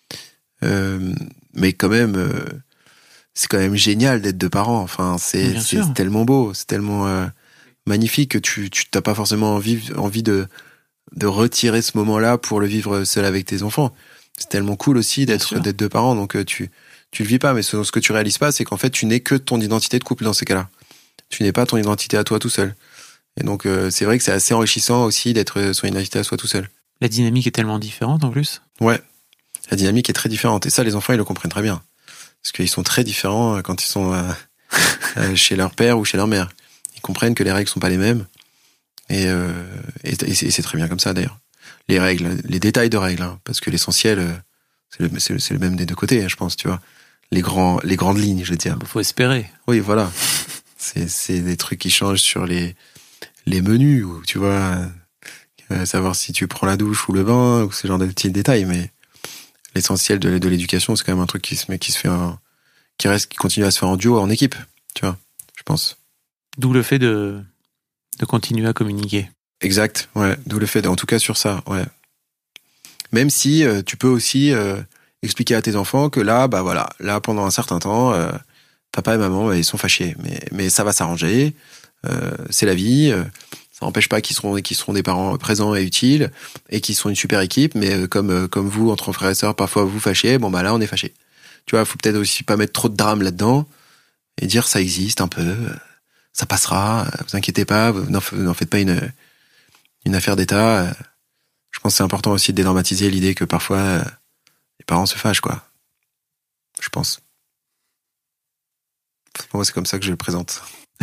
Euh, mais quand même, euh, c'est quand même génial d'être deux parents. Enfin, c'est, c'est, c'est tellement beau, c'est tellement euh, magnifique que tu tu t'as pas forcément envie envie de de retirer ce moment-là pour le vivre seul avec tes enfants. C'est tellement cool aussi d'être d'être deux parents. Donc tu tu le vis pas, mais ce, ce que tu réalises pas, c'est qu'en fait, tu n'es que ton identité de couple dans ces cas-là. Tu n'es pas ton identité à toi tout seul. Et donc, euh, c'est vrai que c'est assez enrichissant aussi d'être son identité à soi tout seul. La dynamique est tellement différente en plus. Ouais, la dynamique est très différente. Et ça, les enfants, ils le comprennent très bien. Parce qu'ils sont très différents quand ils sont euh, chez leur père ou chez leur mère. Ils comprennent que les règles sont pas les mêmes. Et, euh, et, et, c'est, et c'est très bien comme ça, d'ailleurs. Les règles, les détails de règles. Hein, parce que l'essentiel, euh, c'est, le, c'est, le, c'est le même des deux côtés, je pense, tu vois. Les, grands, les grandes lignes, je veux dire. Il faut espérer. Oui, voilà. c'est, c'est des trucs qui changent sur les... les menus, ou tu vois, euh, savoir si tu prends la douche ou le bain, ou ce genre de petits détails, mais l'essentiel de, de l'éducation, c'est quand même un truc qui se, qui se fait, en, qui reste, qui continue à se faire en duo, en équipe, tu vois, je pense. D'où le fait de, de continuer à communiquer. Exact, ouais, d'où le fait, de, en tout cas sur ça, ouais. Même si euh, tu peux aussi euh, expliquer à tes enfants que là, bah voilà, là pendant un certain temps, euh, papa et maman, bah, ils sont fâchés, mais, mais ça va s'arranger. Euh, c'est la vie, euh, ça n'empêche pas qu'ils seront, qu'ils seront des parents présents et utiles et qu'ils sont une super équipe, mais euh, comme, euh, comme vous, entre frères et sœurs, parfois vous fâchez, bon bah là on est fâchés. Tu vois, faut peut-être aussi pas mettre trop de drame là-dedans et dire ça existe un peu, euh, ça passera, euh, vous inquiétez pas, vous n'en, n'en faites pas une, une affaire d'État. Euh, je pense que c'est important aussi de dédramatiser l'idée que parfois euh, les parents se fâchent, quoi. Je pense. Moi, c'est comme ça que je le présente.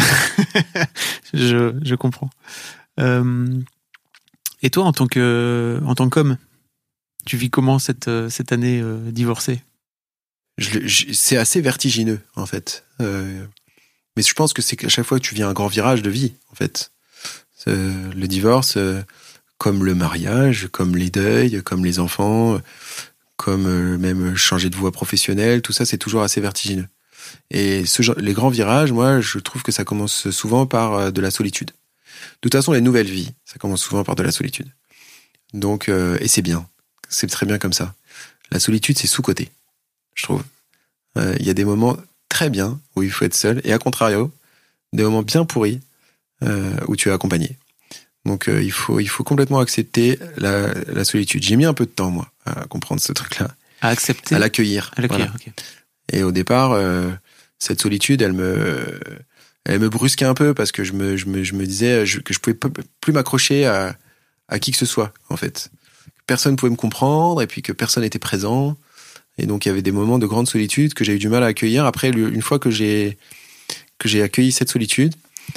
je, je comprends. Euh, et toi, en tant que, en tant qu'homme, tu vis comment cette, cette année euh, divorcée ? je, je, C'est assez vertigineux, en fait. Euh, mais je pense que c'est qu'à chaque fois que tu vis un grand virage de vie, en fait. Euh, le divorce, euh, comme le mariage, comme les deuils, comme les enfants, comme euh, même changer de voie professionnelle, tout ça, c'est toujours assez vertigineux. Et ce genre, les grands virages, moi, je trouve que ça commence souvent par de la solitude. De toute façon, les nouvelles vies, ça commence souvent par de la solitude. Donc, euh, et c'est bien. C'est très bien comme ça. La solitude, c'est sous-coté, je trouve. Il euh, y a des moments très bien où il faut être seul, et à contrario, des moments bien pourris euh, où tu es accompagné. Donc euh, il faut il faut complètement accepter la, la solitude. J'ai mis un peu de temps moi à comprendre ce truc-là, à accepter, à l'accueillir. à l'accueillir. Voilà. Okay. Et au départ, euh, cette solitude, elle me elle me brusquait un peu parce que je me je me je me disais je, que je pouvais plus m'accrocher à à qui que ce soit en fait. Personne pouvait me comprendre et puis que personne n'était présent. Et donc il y avait des moments de grande solitude que j'ai eu du mal à accueillir. Après, une fois que j'ai que j'ai accueilli cette solitude,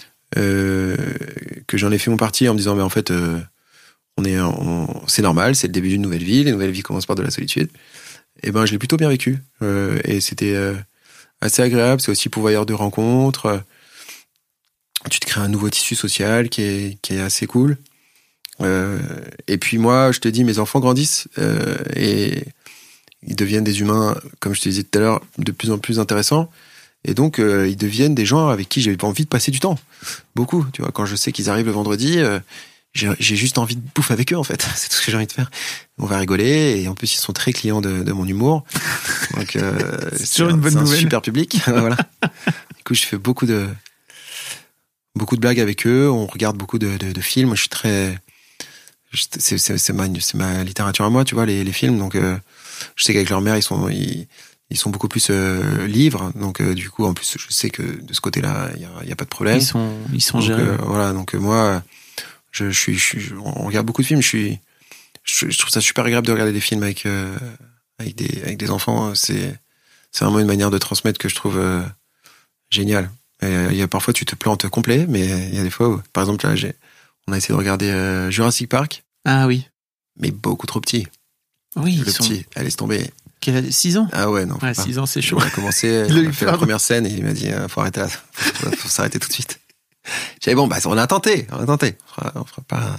euh, que j'en ai fait mon parti en me disant mais en fait euh, on est on, c'est normal, c'est le début d'une nouvelle vie, les nouvelles vies commencent par de la solitude. Et ben je l'ai plutôt bien vécu euh, et c'était euh, assez agréable. C'est aussi pourvoyeur de rencontres. Tu te crées un nouveau tissu social qui est qui est assez cool. Euh, et puis moi, je te dis, mes enfants grandissent euh, et ils deviennent des humains, comme je te disais tout à l'heure, de plus en plus intéressants. Et donc, euh, ils deviennent des gens avec qui j'ai envie de passer du temps. Beaucoup, tu vois. Quand je sais qu'ils arrivent le vendredi, euh, j'ai, j'ai juste envie de bouffer avec eux, en fait. C'est tout ce que j'ai envie de faire. On va rigoler et en plus, ils sont très clients de, de mon humour. Donc, euh, c'est, c'est toujours une bonne c'est nouvelle. Un super public. Voilà. Du coup, je fais beaucoup de beaucoup de blagues avec eux. On regarde beaucoup de, de, de films. Je suis très C'est, c'est, c'est, ma, c'est ma littérature à moi, tu vois, les, les films. Donc, euh, je sais qu'avec leur mère, ils sont, ils, ils sont beaucoup plus euh, livres. Donc, euh, du coup, en plus, je sais que de ce côté-là, il y a, il y a pas de problème. Ils sont, ils sont donc, gérés. Euh, voilà. Donc, euh, moi, je, je suis, je suis, on regarde beaucoup de films. Je suis, je, je trouve ça super agréable de regarder des films avec, euh, avec des, avec des enfants. C'est, c'est vraiment une manière de transmettre que je trouve euh, géniale. Et il y a parfois, tu te plantes complet, mais il y a des fois où, par exemple, là, j'ai, on a essayé de regarder euh, Jurassic Park. Ah oui. Mais beaucoup trop petit. Oui, le ils sont... petit, elle laisse tomber. Quel a six ans? Ah ouais, non. Ouais, six ans, c'est chaud. On a commencé, on a fait la première scène et il m'a dit, faut arrêter là. Faut, faut s'arrêter tout de suite. J'avais bon, bah, on a tenté, on a tenté. On fera, on fera pas.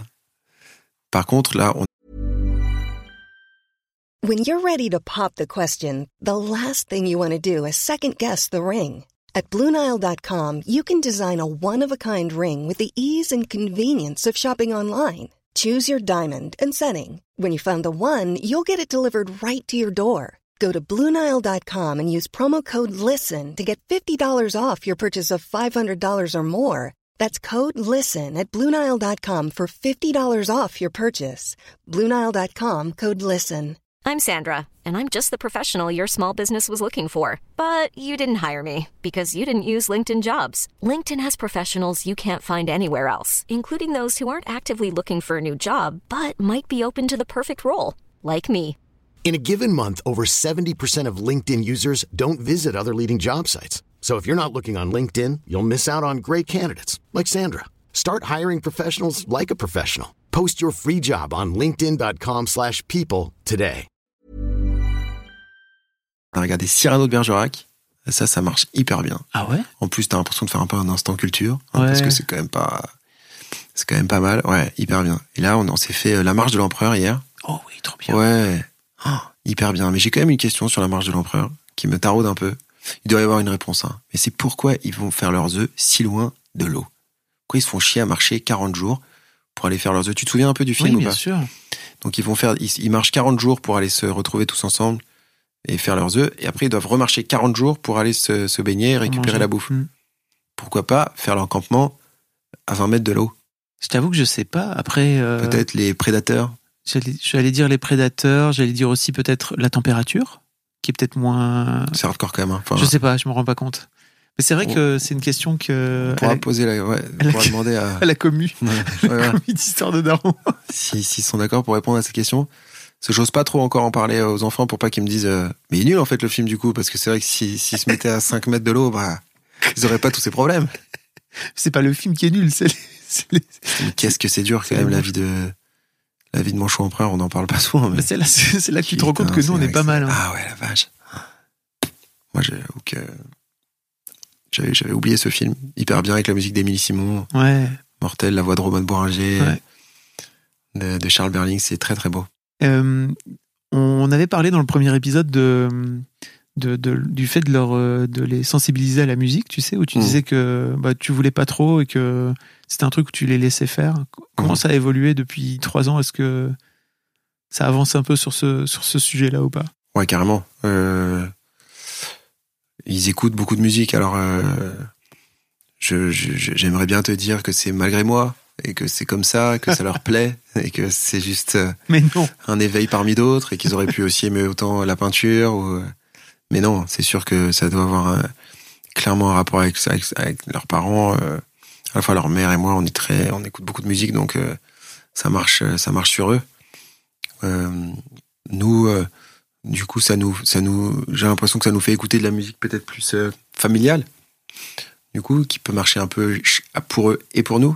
Par contre, là, on. When you're ready to pop the question, the last thing you want to do is second guess the ring. At Blue Nile dot com, you can design a one-of-a-kind ring with the ease and convenience of shopping online. Choose your diamond and setting. When you find the one, you'll get it delivered right to your door. Go to Blue Nile dot com and use promo code LISTEN to get fifty dollars off your purchase of five hundred dollars or more. That's code LISTEN at Blue Nile dot com for fifty dollars off your purchase. Blue Nile dot com, code LISTEN. I'm Sandra, and I'm just the professional your small business was looking for. But you didn't hire me because you didn't use LinkedIn Jobs. LinkedIn has professionals you can't find anywhere else, including those who aren't actively looking for a new job, but might be open to the perfect role, like me. In a given month, over seventy percent of LinkedIn users don't visit other leading job sites. So if you're not looking on LinkedIn, you'll miss out on great candidates, like Sandra. Start hiring professionals like a professional. Post your free job on linkedin dot com slash people today. On a regardé Cyrano de Bergerac. Ça, ça marche hyper bien. Ah ouais? En plus, t'as l'impression de faire un peu un instant culture. Hein, ouais. Parce que c'est quand même pas, c'est quand même pas mal. Ouais, hyper bien. Et là, on, on s'est fait La Marche de l'Empereur hier. Oh oui, trop bien. Ouais. Oh, hyper bien. Mais j'ai quand même une question sur La Marche de l'Empereur qui me taraude un peu. Il doit y avoir une réponse, hein. Mais c'est pourquoi ils vont faire leurs œufs si loin de l'eau? Pourquoi ils se font chier à marcher quarante jours pour aller faire leurs œufs? Tu te souviens un peu du film oui, ou bien pas? sûr. Donc ils vont faire, ils, ils marchent quarante jours pour aller se retrouver tous ensemble et faire leurs œufs. Et après, ils doivent remarcher quarante jours pour aller se, se baigner et récupérer la bouffe. Mmh. Pourquoi pas faire leur campement à vingt mètres de l'eau? Je t'avoue que je sais pas. Après, euh... peut-être les prédateurs. J'allais, j'allais dire les prédateurs. J'allais dire aussi peut-être la température, qui est peut-être moins. C'est hardcore quand même. Hein. Enfin, je sais pas, je me rends pas compte. Mais c'est vrai on, que c'est une question que. On pourra poser la, ouais, on pourra demander à. à la commu. Ouais, la voilà. commu d'histoire de Daron. Si, s'ils sont d'accord pour répondre à cette question. Parce que j'ose pas trop encore en parler aux enfants pour pas qu'ils me disent, euh, mais il est nul en fait le film du coup, parce que c'est vrai que si, s'ils se mettaient à cinq mètres de l'eau, bah, ils auraient pas tous ces problèmes. C'est pas le film qui est nul, c'est les, c'est les... Mais qu'est-ce que c'est dur quand même, la vie de, la vie de Manchot Empereur, on n'en parle pas souvent. Mais, mais c'est là, c'est, c'est là que tu te rends compte que nous, on est pas mal. Hein. Ah ouais, la vache. Moi, j'avoue que j'avais, j'avais oublié ce film. Hyper bien avec la musique d'Émilie Simon. Ouais. Mortel, la voix de Romain Bourringer. Ouais. De, de Charles Berling, c'est très très beau. Euh, on avait parlé dans le premier épisode de, de, de, du fait de, leur, de les sensibiliser à la musique, tu sais, où tu mmh. disais que bah, tu voulais pas trop et que c'était un truc que tu les laissais faire. Comment mmh. ça a évolué depuis trois ans? Est-ce que ça avance un peu sur ce, sur ce sujet-là ou pas? Ouais, carrément. Euh... ils écoutent beaucoup de musique. Alors, euh, je, je, j'aimerais bien te dire que c'est malgré moi et que c'est comme ça, que ça leur plaît et que c'est juste euh, Mais non. un éveil parmi d'autres et qu'ils auraient pu aussi aimer autant la peinture. Ou... Mais non, c'est sûr que ça doit avoir un, clairement un rapport avec, avec, avec leurs parents. Euh, à la fois leur mère et moi, on est très, on écoute beaucoup de musique, donc euh, ça marche, ça marche sur eux. Euh, nous, euh, du coup, ça nous, ça nous, j'ai l'impression que ça nous fait écouter de la musique peut-être plus euh, familiale, du coup, qui peut marcher un peu pour eux et pour nous.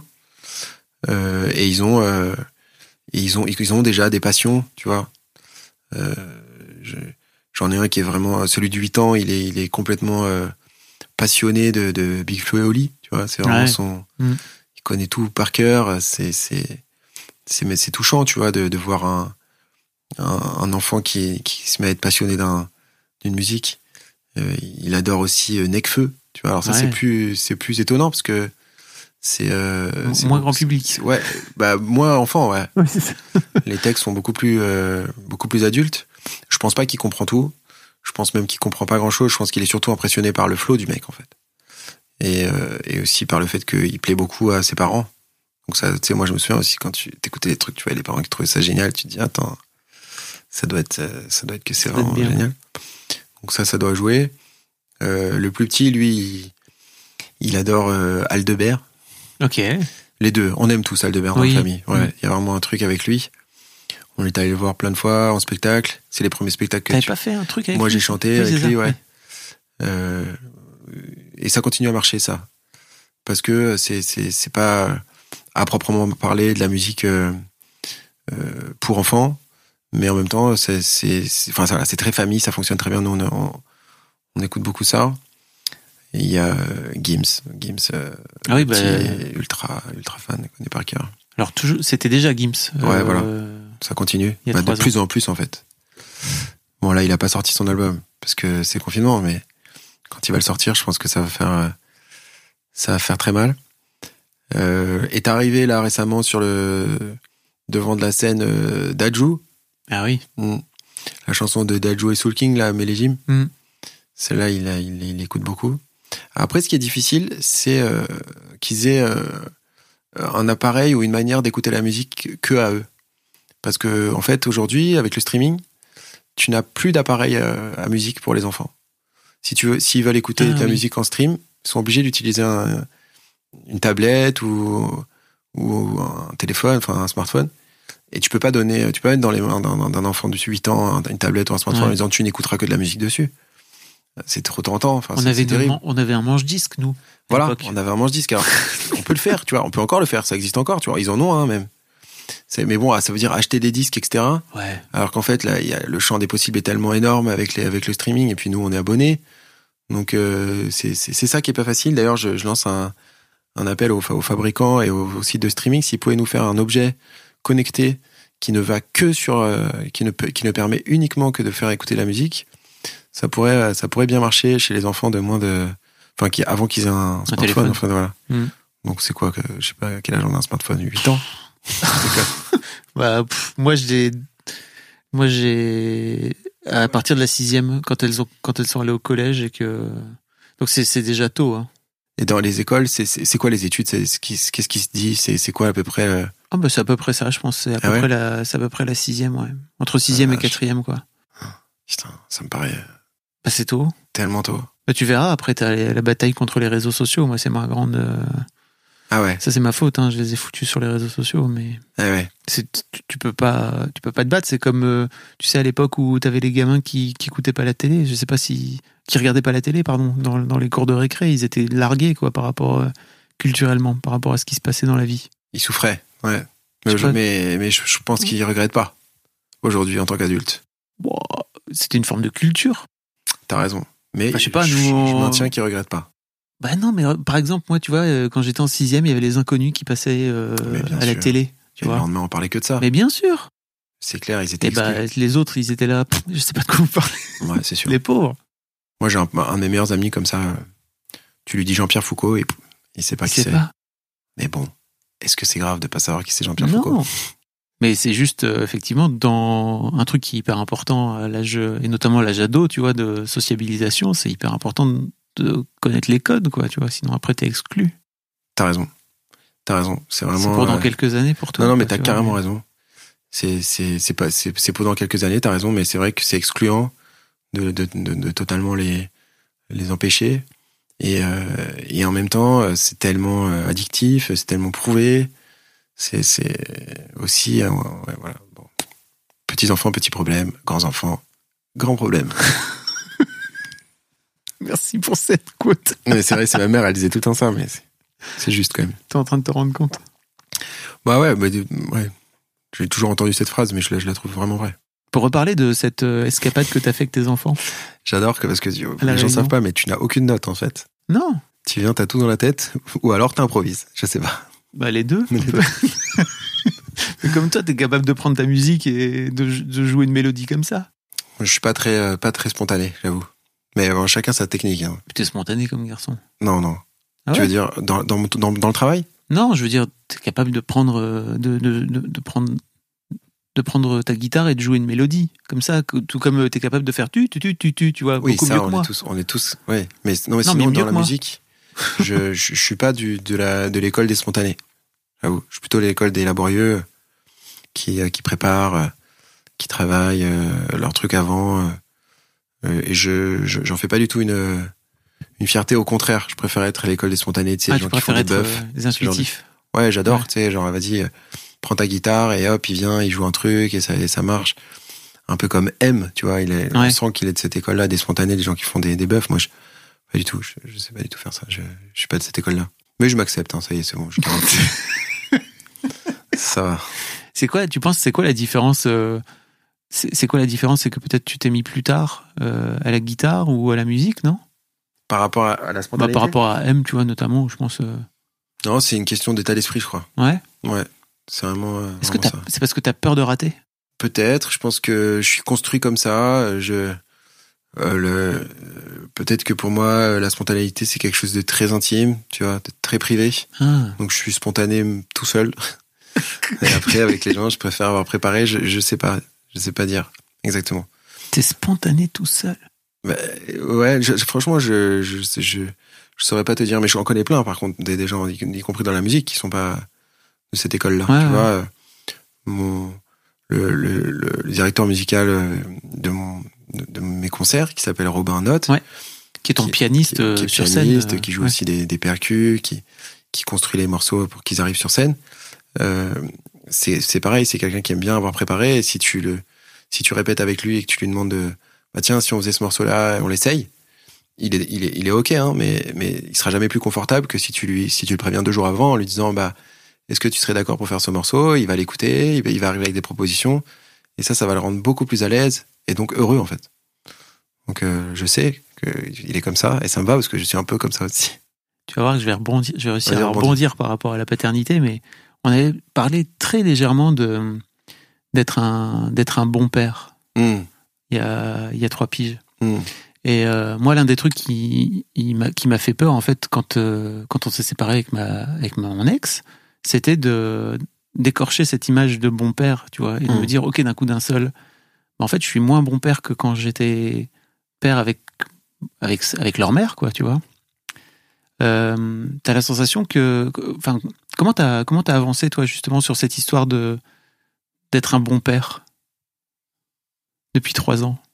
Euh, et ils ont, euh, ils ont, ils ont déjà des passions, tu vois. Euh, je, j'en ai un qui est vraiment celui de huit ans. Il est, il est complètement euh, passionné de, de Big Flo et Oli, tu vois. C'est vraiment ouais. son, mmh. il connaît tout par cœur. C'est, c'est, c'est, mais c'est touchant, tu vois, de, de voir un, un, un enfant qui, qui se met à être passionné d'un, d'une musique. Euh, il adore aussi euh, Nekfeu, tu vois. Alors ça, ouais. c'est plus, c'est plus étonnant parce que c'est, euh, c'est moins grand public. C'est, ouais, bah moins enfant, ouais. ouais c'est ça. Les textes sont beaucoup plus, euh, beaucoup plus adultes. Je pense pas qu'il comprend tout. Je pense même qu'il comprend pas grand-chose. Je pense qu'il est surtout impressionné par le flow du mec, en fait, et, euh, et aussi par le fait qu'il plaît beaucoup à ses parents. Donc ça, tu sais, moi je me souviens aussi quand tu t'écoutais des trucs, tu vois, les parents qui trouvaient ça génial, tu te dis attends, ça doit être, ça doit être que c'est ça vraiment génial. Donc ça, ça doit jouer. Euh, le plus petit, lui, il, il adore euh, Aldebert. Ok. Les deux, on aime tous Aldebert dans oui. la famille. Ouais, il mmh. y a vraiment un truc avec lui. On est allé le voir plein de fois en spectacle. C'est les premiers spectacles que T'avais tu... pas fait un truc avec Moi, lui? j'ai chanté oui, avec ça, lui, ouais. ouais. Euh, et ça continue à marcher, ça, parce que c'est c'est c'est pas à proprement parler de la musique euh, euh, pour enfants, mais en même temps, c'est c'est c'est enfin ça, c'est très famille, ça fonctionne très bien. Nous, on, on, on écoute beaucoup ça. Et il y a Gims, Gims, euh, ah oui, bah... qui est ultra ultra fan, connaît par cœur. Alors toujours, c'était déjà Gims. Ouais, euh... voilà. Ça continue. Bah, de plus en plus, en fait. Bon, là, il a pas sorti son album parce que c'est confinement, mais quand il va le sortir, je pense que ça va faire, ça va faire très mal. Euh, est arrivé là récemment sur le devant de la scène euh, Dadju. Ah oui. Mmh. La chanson de Dadju et Soul King, là, Mélégime. Mmh. Celle-là, il, a, il, il écoute beaucoup. Après, ce qui est difficile, c'est euh, qu'ils aient euh, un appareil ou une manière d'écouter la musique que à eux. Parce que, en fait, aujourd'hui, avec le streaming, tu n'as plus d'appareil à, à musique pour les enfants. Si tu veux, s'ils veulent écouter ah, de la oui. musique en stream, ils sont obligés d'utiliser un, une tablette ou, ou un téléphone, enfin un smartphone. Et tu peux pas donner, tu peux mettre dans les mains d'un, d'un enfant de huit ans une tablette ou un smartphone ouais. en disant tu n'écouteras que de la musique dessus. C'est trop tentant. Enfin, on, c'est, avait c'est terrible. Man- on avait un manche-disque, nous. Voilà, l'époque. on avait un manche-disque. Alors, on peut le faire, tu vois. On peut encore le faire, ça existe encore, tu vois. Ils en ont un, hein, même. C'est, mais bon, ça veut dire acheter des disques, et cetera. Ouais. Alors qu'en fait, là, y a, le champ des possibles est tellement énorme avec, les, avec le streaming, et puis nous, on est abonnés. Donc, euh, c'est, c'est, c'est ça qui est pas facile. D'ailleurs, je, je lance un, un appel aux, aux fabricants et aux, aux sites de streaming s'ils pouvaient nous faire un objet connecté qui ne va que sur, euh, qui ne peut, qui ne permet uniquement que de faire écouter la musique. Ça pourrait, ça pourrait bien marcher chez les enfants de moins de, enfin, qui, avant qu'ils aient un, un smartphone. Enfin, voilà. Mmh. Donc, c'est quoi que, je sais pas, quel âge on a un smartphone? huit ans? bah, pff, moi, j'ai, moi, j'ai, à partir de la sixième, quand elles ont, quand elles sont allées au collège et que, donc c'est, c'est déjà tôt, hein. Et dans les écoles, c'est, c'est, c'est quoi les études? C'est, c'est, qu'est-ce qui se dit? C'est, c'est quoi à peu près? Euh... Ah, bah, c'est à peu près ça, je pense. C'est à, ah peu, ouais près la, c'est à peu près la sixième, ouais. Entre sixième ah, et quatrième, quoi. Putain, ça me paraît. Bah, c'est tôt. Tellement tôt. Bah, tu verras, après, t'as la bataille contre les réseaux sociaux. Moi, c'est ma grande. Euh... Ah ouais. Ça, c'est ma faute, hein. Je les ai foutus sur les réseaux sociaux, mais. Ah ouais. C'est, tu, tu peux pas, tu peux pas te battre. C'est comme, euh, tu sais, à l'époque où t'avais les gamins qui, qui écoutaient pas la télé. Je sais pas si, qui regardaient pas la télé, pardon, dans, dans les cours de récré. Ils étaient largués, quoi, par rapport, euh, culturellement, par rapport à ce qui se passait dans la vie. Ils souffraient, ouais. Mais je, mais, mais je, je pense qu'ils regrettent pas. Aujourd'hui, en tant qu'adultes. Bon, c'était une forme de culture. T'as raison. Mais enfin, je sais pas, je, nous, on... je maintiens qu'ils regrettent pas. Bah non, mais par exemple, moi, tu vois, quand j'étais en sixième, il y avait les Inconnus qui passaient euh, à la télé. Tu et vois. Le lendemain, on parlait que de ça. Mais bien sûr. C'est clair, ils étaient. Et bah, les autres, ils étaient là. Pff, je sais pas de quoi vous parlez. Ouais, c'est sûr. Les pauvres. Moi, j'ai un, un de mes meilleurs amis comme ça. Tu lui dis Jean-Pierre Foucault et il sait pas il qui sait c'est. Pas. Mais bon, est-ce que c'est grave de pas savoir qui c'est Jean-Pierre non. Foucault? Mais c'est juste, euh, effectivement, dans un truc qui est hyper important à l'âge, et notamment à l'âge ado, tu vois, de sociabilisation, c'est hyper important de, de connaître les codes, quoi, tu vois, sinon après t'es exclu. T'as raison. T'as raison. C'est vraiment. C'est pour dans euh... quelques années pour toi. Non, non, mais quoi, t'as tu carrément vois, raison. C'est, c'est, c'est pas, c'est, c'est pour dans quelques années, t'as raison, mais c'est vrai que c'est excluant de, de, de, de totalement les, les empêcher. Et, euh, et en même temps, c'est tellement addictif, c'est tellement prouvé. C'est, c'est aussi, euh, ouais, voilà. Bon. Petits enfants, petits problèmes. Grands enfants, grands problèmes. Merci pour cette quote. Mais c'est vrai, c'est ma mère, elle disait tout le temps ça, mais c'est, c'est juste quand même. T'es en train de te rendre compte? Bah ouais, bah, ouais. J'ai toujours entendu cette phrase, mais je la, je la trouve vraiment vraie. Pour reparler de cette euh, escapade que t'as fait avec tes enfants. J'adore que, parce que les gens savent pas, mais tu n'as aucune note, en fait. Non. Tu viens, t'as tout dans la tête, ou alors t'improvises. Je sais pas. Bah, les deux. Les deux. Mais comme toi, t'es capable de prendre ta musique et de, de jouer une mélodie comme ça. Je suis pas très, euh, pas très spontané, j'avoue. Mais bon, chacun sa technique. Hein. T'es spontané comme garçon. Non, non. Ah tu ouais veux dire, dans, dans, dans, dans le travail? Non, je veux dire, t'es capable de prendre, de, de, de, de prendre, de prendre ta guitare et de jouer une mélodie. Comme ça, tout comme t'es capable de faire tu, tu, tu, tu, tu, tu vois, oui, beaucoup ça, mieux que on moi. est tous, on est tous, ouais. Mais, non, mais non, sinon, mais dans la musique, je, je, je suis pas du, de la, de l'école des spontanés. J'avoue. Je suis plutôt l'école des laborieux qui, qui préparent, qui travaillent euh, leur truc avant. Euh, et je, je, j'en fais pas du tout une, une fierté. Au contraire, je préfère être à l'école des spontanés, tu sais, ah, les gens tu qui font préfères des être buffs. euh, des intuitifs. De... Ouais, j'adore, ouais. tu sais, genre, vas-y, euh, prends ta guitare et hop, il vient, il joue un truc et ça, et ça marche. Un peu comme M, tu vois, il est, ouais. On sent qu'il est de cette école-là, des spontanés, des gens qui font des, des buffs. Moi, je, pas du tout, je, je sais pas du tout faire ça. Je, je suis pas de cette école-là. Mais je m'accepte, hein, ça y est, c'est bon, je ça va. C'est quoi, tu penses, c'est quoi la différence, euh, c'est, c'est quoi la différence? C'est que peut-être tu t'es mis plus tard, euh, à la guitare ou à la musique, non? Par rapport à, à la spontanéité? Bah, par rapport à M, tu vois, notamment, je pense, euh... Non, c'est une question d'état d'esprit, je crois. Ouais? Ouais. C'est vraiment, euh, Est-ce vraiment que t'as, ça. c'est parce que t'as peur de rater? Peut-être, je pense que je suis construit comme ça, je, euh, le, peut-être que pour moi, la spontanéité, c'est quelque chose de très intime, tu vois, de très privé. Ah. Donc je suis spontané tout seul. Et après, avec les gens, je préfère avoir préparé, je, je sais pas, je sais pas dire exactement. T'es spontané tout seul? Bah, ouais, je, franchement, je, je, je, je, je saurais pas te dire, mais je en connais plein, par contre, des, des gens, y, y compris dans la musique, qui sont pas de cette école-là. Ouais, tu ouais. vois, mon, le, le, le, le directeur musical de mon, de, de mes concerts, qui s'appelle Robin Note. Ouais. Qui est ton qui, pianiste, qui, euh, qui est sur pianiste, scène. qui joue ouais. aussi des, des percus, qui, qui construit les morceaux pour qu'ils arrivent sur scène. Euh, c'est, c'est pareil, c'est quelqu'un qui aime bien avoir préparé. Et si tu le, si tu répètes avec lui et que tu lui demandes de, bah tiens, si on faisait ce morceau-là, on l'essaye. Il est, il est, il est ok, hein, mais, mais il sera jamais plus confortable que si tu lui, si tu le préviens deux jours avant en lui disant, bah, est-ce que tu serais d'accord pour faire ce morceau? Il va l'écouter, il va, il va arriver avec des propositions. Et ça, ça va le rendre beaucoup plus à l'aise et donc heureux, en fait. Donc, euh, je sais qu'il est comme ça et ça me va parce que je suis un peu comme ça aussi. Tu vas voir que je vais rebondir, je vais réussir Vas-y, à rebondir. rebondir par rapport à la paternité, mais on avait parlé très légèrement de, d'être un, d'être un bon père. Mmh. Il y a, il y a trois piges. Mmh. Et euh, moi, l'un des trucs qui, il m'a, qui m'a fait peur, en fait, quand, euh, quand on s'est séparé avec ma, avec ma, mon ex, c'était de d'écorcher cette image de bon père, tu vois, et de mmh. me dire, ok, d'un coup d'un seul, en fait, je suis moins bon père que quand j'étais père avec, avec, avec leur mère, quoi, tu vois. Euh, t'as la sensation que, enfin, comment t'as, comment t'as avancé, toi, justement, sur cette histoire de d'être un bon père depuis trois ans?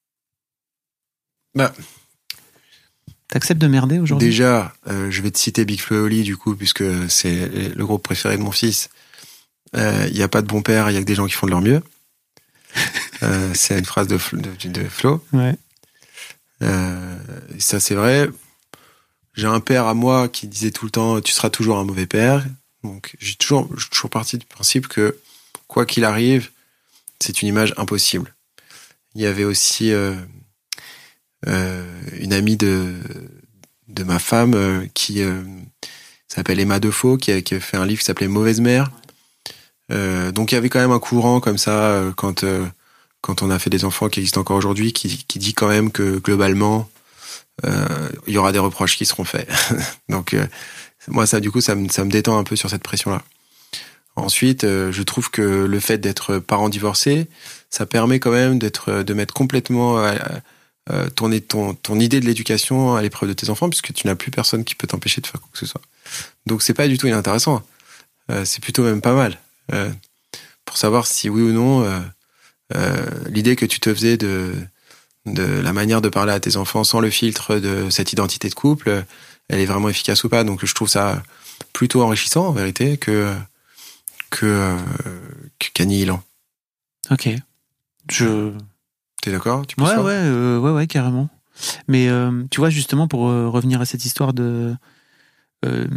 Bah, t'acceptes de merder aujourd'hui? Déjà, euh, je vais te citer Big Flo et Oli, du coup, puisque c'est le groupe préféré de mon fils. Il euh, n'y a pas de bon père, il y a que des gens qui font de leur mieux. euh, c'est une phrase de, de, de Flo. Ouais. Euh, ça, c'est vrai. J'ai un père à moi qui disait tout le temps, tu seras toujours un mauvais père. Donc, j'ai toujours, j'ai toujours parti du principe que, quoi qu'il arrive, c'est une image impossible. Il y avait aussi euh, euh, une amie de, de ma femme euh, qui euh, s'appelle Emma Defoe, qui a, qui a fait un livre qui s'appelait Mauvaise mère. Euh, donc, il y avait quand même un courant comme ça, euh, quand, euh, quand on a fait des enfants qui existent encore aujourd'hui, qui, qui dit quand même que, globalement, euh, il y aura des reproches qui seront faits. Donc, euh, moi, ça, du coup, ça me, ça me détend un peu sur cette pression-là. Ensuite, euh, je trouve que le fait d'être parent divorcé, ça permet quand même d'être, de mettre complètement euh, euh, ton, ton, ton idée de l'éducation à l'épreuve de tes enfants, puisque tu n'as plus personne qui peut t'empêcher de faire quoi que ce soit. Donc c'est pas du tout inintéressant. Euh, c'est plutôt même pas mal. Euh, pour savoir si oui ou non, euh, euh, l'idée que tu te faisais de, de la manière de parler à tes enfants sans le filtre de cette identité de couple, elle est vraiment efficace ou pas. Donc je trouve ça plutôt enrichissant en vérité que que euh, qu'annihilant. Ok. Je. T'es d'accord? Tu ouais, ouais, euh, ouais, ouais, carrément. Mais euh, tu vois, justement, pour euh, revenir à cette histoire de, euh,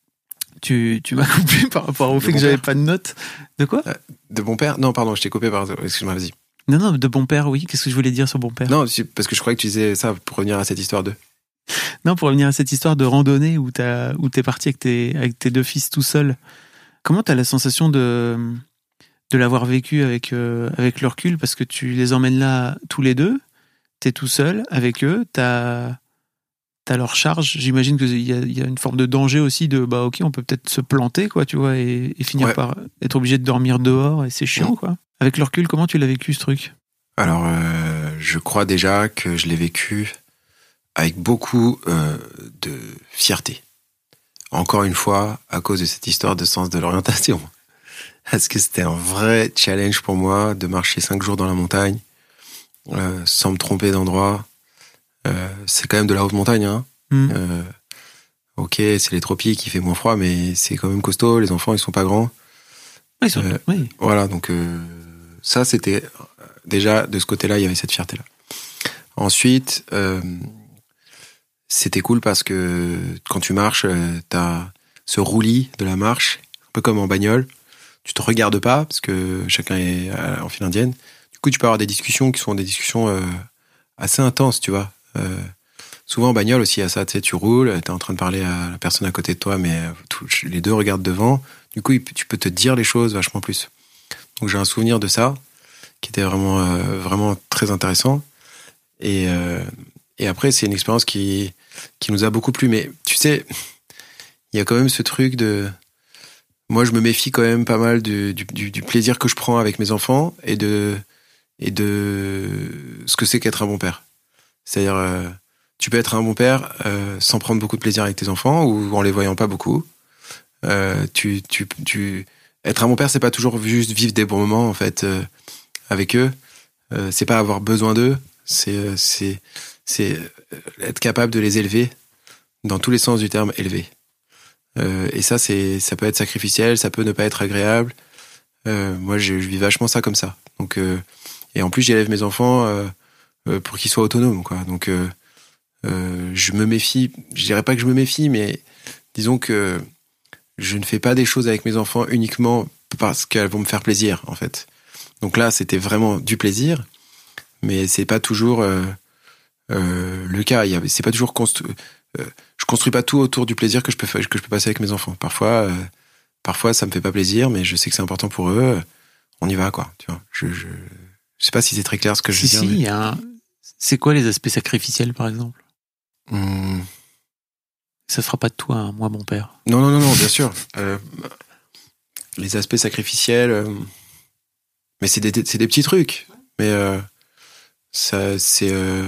tu, tu m'as coupé par rapport au de fait bon que j'avais père. pas de notes. De quoi? De bon père? Non, pardon, je t'ai coupé par. Excuse-moi, vas-y. Non, non, de bon père, oui. Qu'est-ce que je voulais dire sur bon père? Non, parce que je croyais que tu disais ça pour revenir à cette histoire de. Non, pour revenir à cette histoire de randonnée où t'as, où t'es parti avec tes, avec tes deux fils tout seul. Comment t'as la sensation de, de l'avoir vécu avec, euh, avec le recul, parce que tu les emmènes là tous les deux, t'es tout seul avec eux, t'as, t'as leur charge. J'imagine qu'il y a, il y a une forme de danger aussi de, bah ok, on peut peut-être se planter, quoi, tu vois, et, et finir ouais. par être obligé de dormir dehors, et c'est chiant, mmh. quoi. Avec le recul, comment tu l'as vécu, ce truc? Alors, euh, je crois déjà que je l'ai vécu avec beaucoup euh, de fierté. Encore une fois, à cause de cette histoire de sens de l'orientation. Parce que c'était un vrai challenge pour moi de marcher cinq jours dans la montagne, euh, sans me tromper d'endroit. Euh, c'est quand même de la haute montagne, hein. Mmh. Euh, ok, c'est les tropiques, il fait moins froid, mais c'est quand même costaud. Les enfants, ils sont pas grands. Oui, ils sont, euh, oui. Voilà, donc euh, ça, c'était déjà de ce côté-là, il y avait cette fierté-là. Ensuite, euh, c'était cool parce que quand tu marches, t'as ce roulis de la marche, un peu comme en bagnole. Tu te regardes pas parce que chacun est en file indienne. Du coup, tu peux avoir des discussions qui sont des discussions euh, assez intenses, tu vois. Euh, souvent en bagnole aussi, il y a ça, tu sais, tu roules, t'es en train de parler à la personne à côté de toi, mais tout, les deux regardent devant. Du coup, tu peux te dire les choses vachement plus. Donc j'ai un souvenir de ça qui était vraiment, euh, vraiment très intéressant. Et, euh, et après, c'est une expérience qui, qui nous a beaucoup plu. Mais tu sais, il y a quand même ce truc de... Moi, je me méfie quand même pas mal du, du, du plaisir que je prends avec mes enfants et de, et de ce que c'est qu'être un bon père. C'est-à-dire, euh, tu peux être un bon père euh, sans prendre beaucoup de plaisir avec tes enfants ou en les voyant pas beaucoup. Euh, tu, tu, tu... Être un bon père, c'est pas toujours juste vivre des bons moments en fait euh, avec eux. Euh, c'est pas avoir besoin d'eux. C'est, c'est, c'est être capable de les élever dans tous les sens du terme élever. Euh, et ça, c'est, ça peut être sacrificiel, ça peut ne pas être agréable. Euh, moi, je, je vis vachement ça comme ça. Donc, euh, et en plus, j'élève mes enfants euh, euh, pour qu'ils soient autonomes, quoi. Donc, euh, euh, je me méfie. Je dirais pas que je me méfie, mais disons que je ne fais pas des choses avec mes enfants uniquement parce qu'elles vont me faire plaisir, en fait. Donc là, c'était vraiment du plaisir, mais c'est pas toujours euh, euh, le cas. Il y a, c'est pas toujours construit. Euh, je construis pas tout autour du plaisir que je peux que je peux passer avec mes enfants. Parfois, euh, parfois ça me fait pas plaisir, mais je sais que c'est important pour eux. On y va, quoi. Tu vois. Je, je, je sais pas si c'est très clair ce que je si, veux dire. Si, mais... y a un... C'est quoi les aspects sacrificiels, par exemple? Hum... Ça fera pas de toi un moi bon père. Non, non, non, non, bien sûr. Euh, les aspects sacrificiels, euh... mais c'est des, c'est des petits trucs. Mais euh, ça, c'est, euh...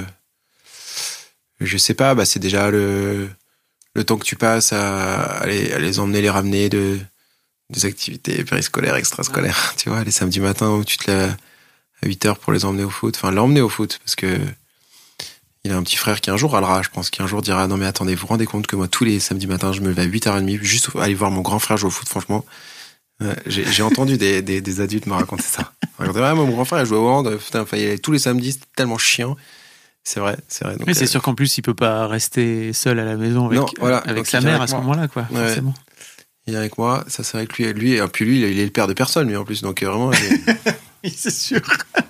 je sais pas. Bah, c'est déjà le le temps que tu passes à, à, les, à les emmener, les ramener de des activités périscolaires, extrascolaires. Tu vois, les samedis matins où tu te lèves à huit heures pour les emmener au foot. Enfin, l'emmener au foot parce que il a un petit frère qui un jour râlera, je pense, qui un jour dira non mais attendez, vous vous rendez compte que moi tous les samedis matins je me lève à huit heures trente juste pour aller voir mon grand frère jouer au foot, franchement. Euh, j'ai, j'ai entendu des, des, des adultes me raconter ça. Raconter, ah, mon grand frère il jouait au hand, putain, fallait tous les samedis, c'était tellement chiant. C'est vrai, c'est vrai. Donc, mais c'est euh... sûr qu'en plus il peut pas rester seul à la maison avec, non, voilà, avec donc, sa mère à ce moi. moment-là, quoi. Ouais. Forcément. Il est avec moi, ça c'est avec lui, lui et puis lui il est le père de personne lui en plus, donc vraiment. Oui, c'est sûr.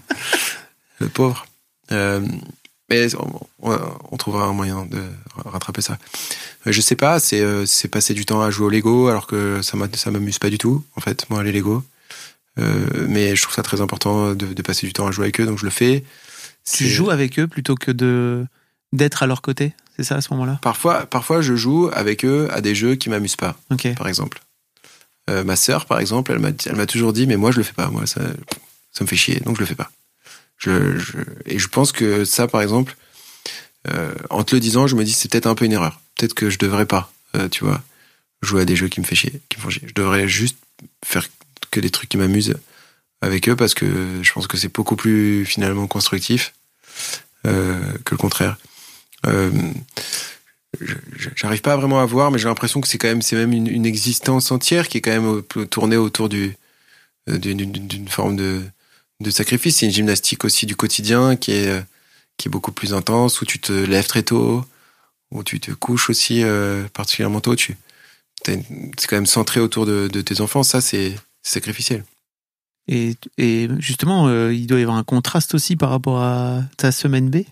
Le pauvre. Euh, Mais on, on trouvera un moyen de rattraper ça. Je sais pas, c'est, c'est passer du temps à jouer au Lego alors que ça, m'a, ça m'amuse pas du tout, en fait, moi, les Lego. Euh, mais je trouve ça très important de, de passer du temps à jouer avec eux, donc je le fais. Tu c'est... joues avec eux plutôt que de, d'être à leur côté, c'est ça à ce moment-là? Parfois, parfois, je joue avec eux à des jeux qui m'amusent pas, okay. par exemple. Euh, ma sœur, par exemple, elle m'a, elle m'a toujours dit, mais moi, je le fais pas. Moi, ça, ça me fait chier, donc je le fais pas. Je, je, et je pense que ça, par exemple, euh, en te le disant, je me dis, c'est peut-être un peu une erreur. Peut-être que je devrais pas, euh, tu vois, jouer à des jeux qui me fait chier, qui me font chier. Je devrais juste faire que des trucs qui m'amusent avec eux, parce que je pense que c'est beaucoup plus, finalement, constructif euh, que le contraire. Euh, J'arrive pas vraiment à voir, mais j'ai l'impression que c'est quand même, c'est même une, une existence entière qui est quand même tournée autour du, d'une, d'une forme de, de sacrifice. C'est une gymnastique aussi du quotidien qui est, qui est beaucoup plus intense, où tu te lèves très tôt, où tu te couches aussi euh, particulièrement tôt. Tu, c'est quand même centré autour de, de tes enfants. Ça, c'est, c'est sacrificiel. Et, et justement, euh, il doit y avoir un contraste aussi par rapport à ta semaine B.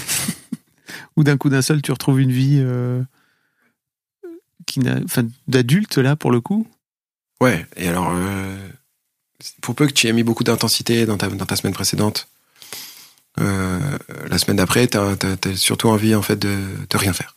Ou d'un coup d'un seul, tu retrouves une vie euh, qui n'a, enfin, d'adulte, là, pour le coup. Ouais, et alors, euh, pour peu que tu aies mis beaucoup d'intensité dans ta, dans ta semaine précédente, euh, la semaine d'après, t'as, t'as, t'as surtout envie, en fait, de, de rien faire.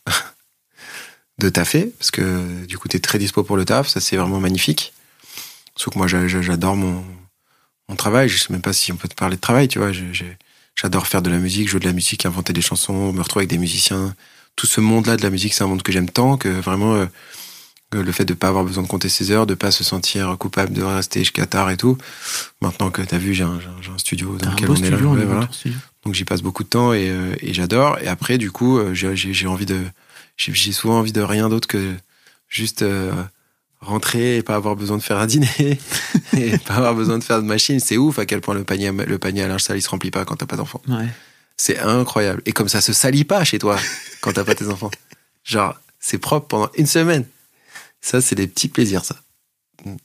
De taffer, parce que du coup, t'es très dispo pour le taf, ça c'est vraiment magnifique. Sauf que moi, j'adore mon, mon travail, je sais même pas si on peut te parler de travail, tu vois, j'ai... j'ai J'adore faire de la musique, jouer de la musique, inventer des chansons, me retrouver avec des musiciens. Tout ce monde-là de la musique, c'est un monde que j'aime tant que vraiment euh, le fait de pas avoir besoin de compter ses heures, de pas se sentir coupable de rester jusqu'à tard et tout. Maintenant que t'as vu, j'ai un, j'ai un studio dans lequel on est là. Ouais, voilà. Donc j'y passe beaucoup de temps et, euh, et j'adore. Et après, du coup, j'ai, j'ai, j'ai envie de, j'ai, j'ai souvent envie de rien d'autre que juste euh, rentrer et pas avoir besoin de faire un dîner et pas avoir besoin de faire de machine. C'est ouf à quel point le panier, le panier à linge sale, il se remplit pas quand t'as pas d'enfants. Ouais. C'est incroyable. Et comme ça se salit pas chez toi quand t'as pas tes enfants. Genre, c'est propre pendant une semaine. Ça, c'est des petits plaisirs, ça. Non,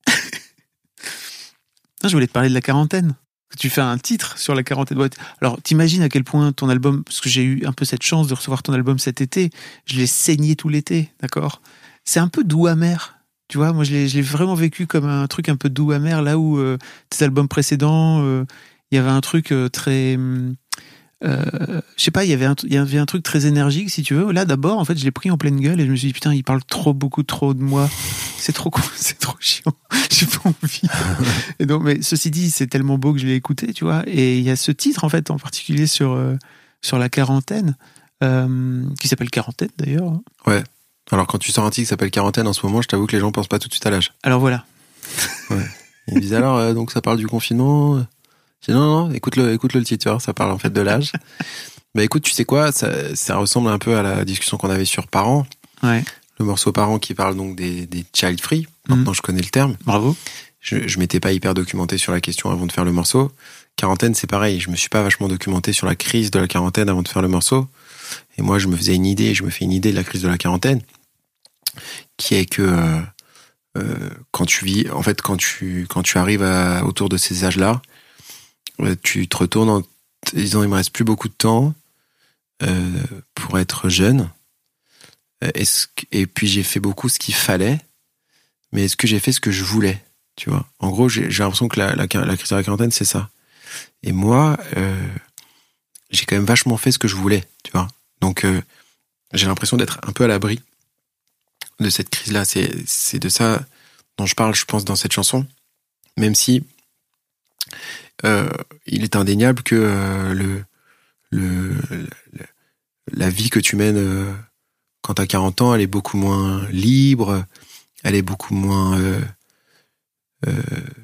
je voulais te parler de la quarantaine. Tu fais un titre sur la quarantaine. Alors, t'imagines à quel point ton album, parce que j'ai eu un peu cette chance de recevoir ton album cet été, je l'ai saigné tout l'été, d'accord ? C'est un peu doux amer. Tu vois, moi, je l'ai, je l'ai vraiment vécu comme un truc un peu doux amer, là où euh, tes albums précédents, il euh, y avait un truc euh, très... Euh, je sais pas, il y avait un, il y avait un truc très énergique, si tu veux. Là, d'abord, en fait, je l'ai pris en pleine gueule et je me suis dit, putain, il parle trop, beaucoup trop de moi. C'est trop cool, c'est trop chiant. J'ai pas envie. Et donc, mais ceci dit, c'est tellement beau que je l'ai écouté, tu vois. Et il y a ce titre, en fait, en particulier sur, euh, sur la quarantaine, euh, qui s'appelle Quarantaine, d'ailleurs. Ouais. Alors, quand tu sors un titre qui s'appelle Quarantaine, en ce moment, je t'avoue que les gens pensent pas tout de suite à l'âge. Alors, voilà. Ouais. Ils me disent, alors, euh, donc ça parle du confinement. Je dis, non, non, écoute-le, écoute-le le titre, tu vois, ça parle en fait de l'âge. Bah écoute, tu sais quoi, ça, ça ressemble un peu à la discussion qu'on avait sur Parents. Ouais. Le morceau Parents qui parle donc des, des child free. Maintenant, mmh. je connais le terme. Bravo. Je, je m'étais pas hyper documenté sur la question avant de faire le morceau. Quarantaine, c'est pareil. Je me suis pas vachement documenté sur la crise de la quarantaine avant de faire le morceau. Et moi, je me faisais une idée, je me fais une idée de la crise de la quarantaine, qui est que euh, euh, quand tu vis, en fait, quand tu quand tu arrives à, autour de ces âges-là, euh, tu te retournes en te disant il me reste plus beaucoup de temps euh, pour être jeune. Est-ce que, et puis j'ai fait beaucoup ce qu'il fallait, mais est-ce que j'ai fait ce que je voulais, tu vois? En gros, j'ai, j'ai l'impression que la, la, la crise de la quarantaine, c'est ça. Et moi, euh, j'ai quand même vachement fait ce que je voulais, tu vois. Donc, euh, j'ai l'impression d'être un peu à l'abri de cette crise-là. C'est, c'est de ça dont je parle, je pense, dans cette chanson. Même si euh, il est indéniable que euh, le, le, le, la vie que tu mènes euh, quand t'as quarante ans, elle est beaucoup moins libre, elle est beaucoup moins... Euh, euh,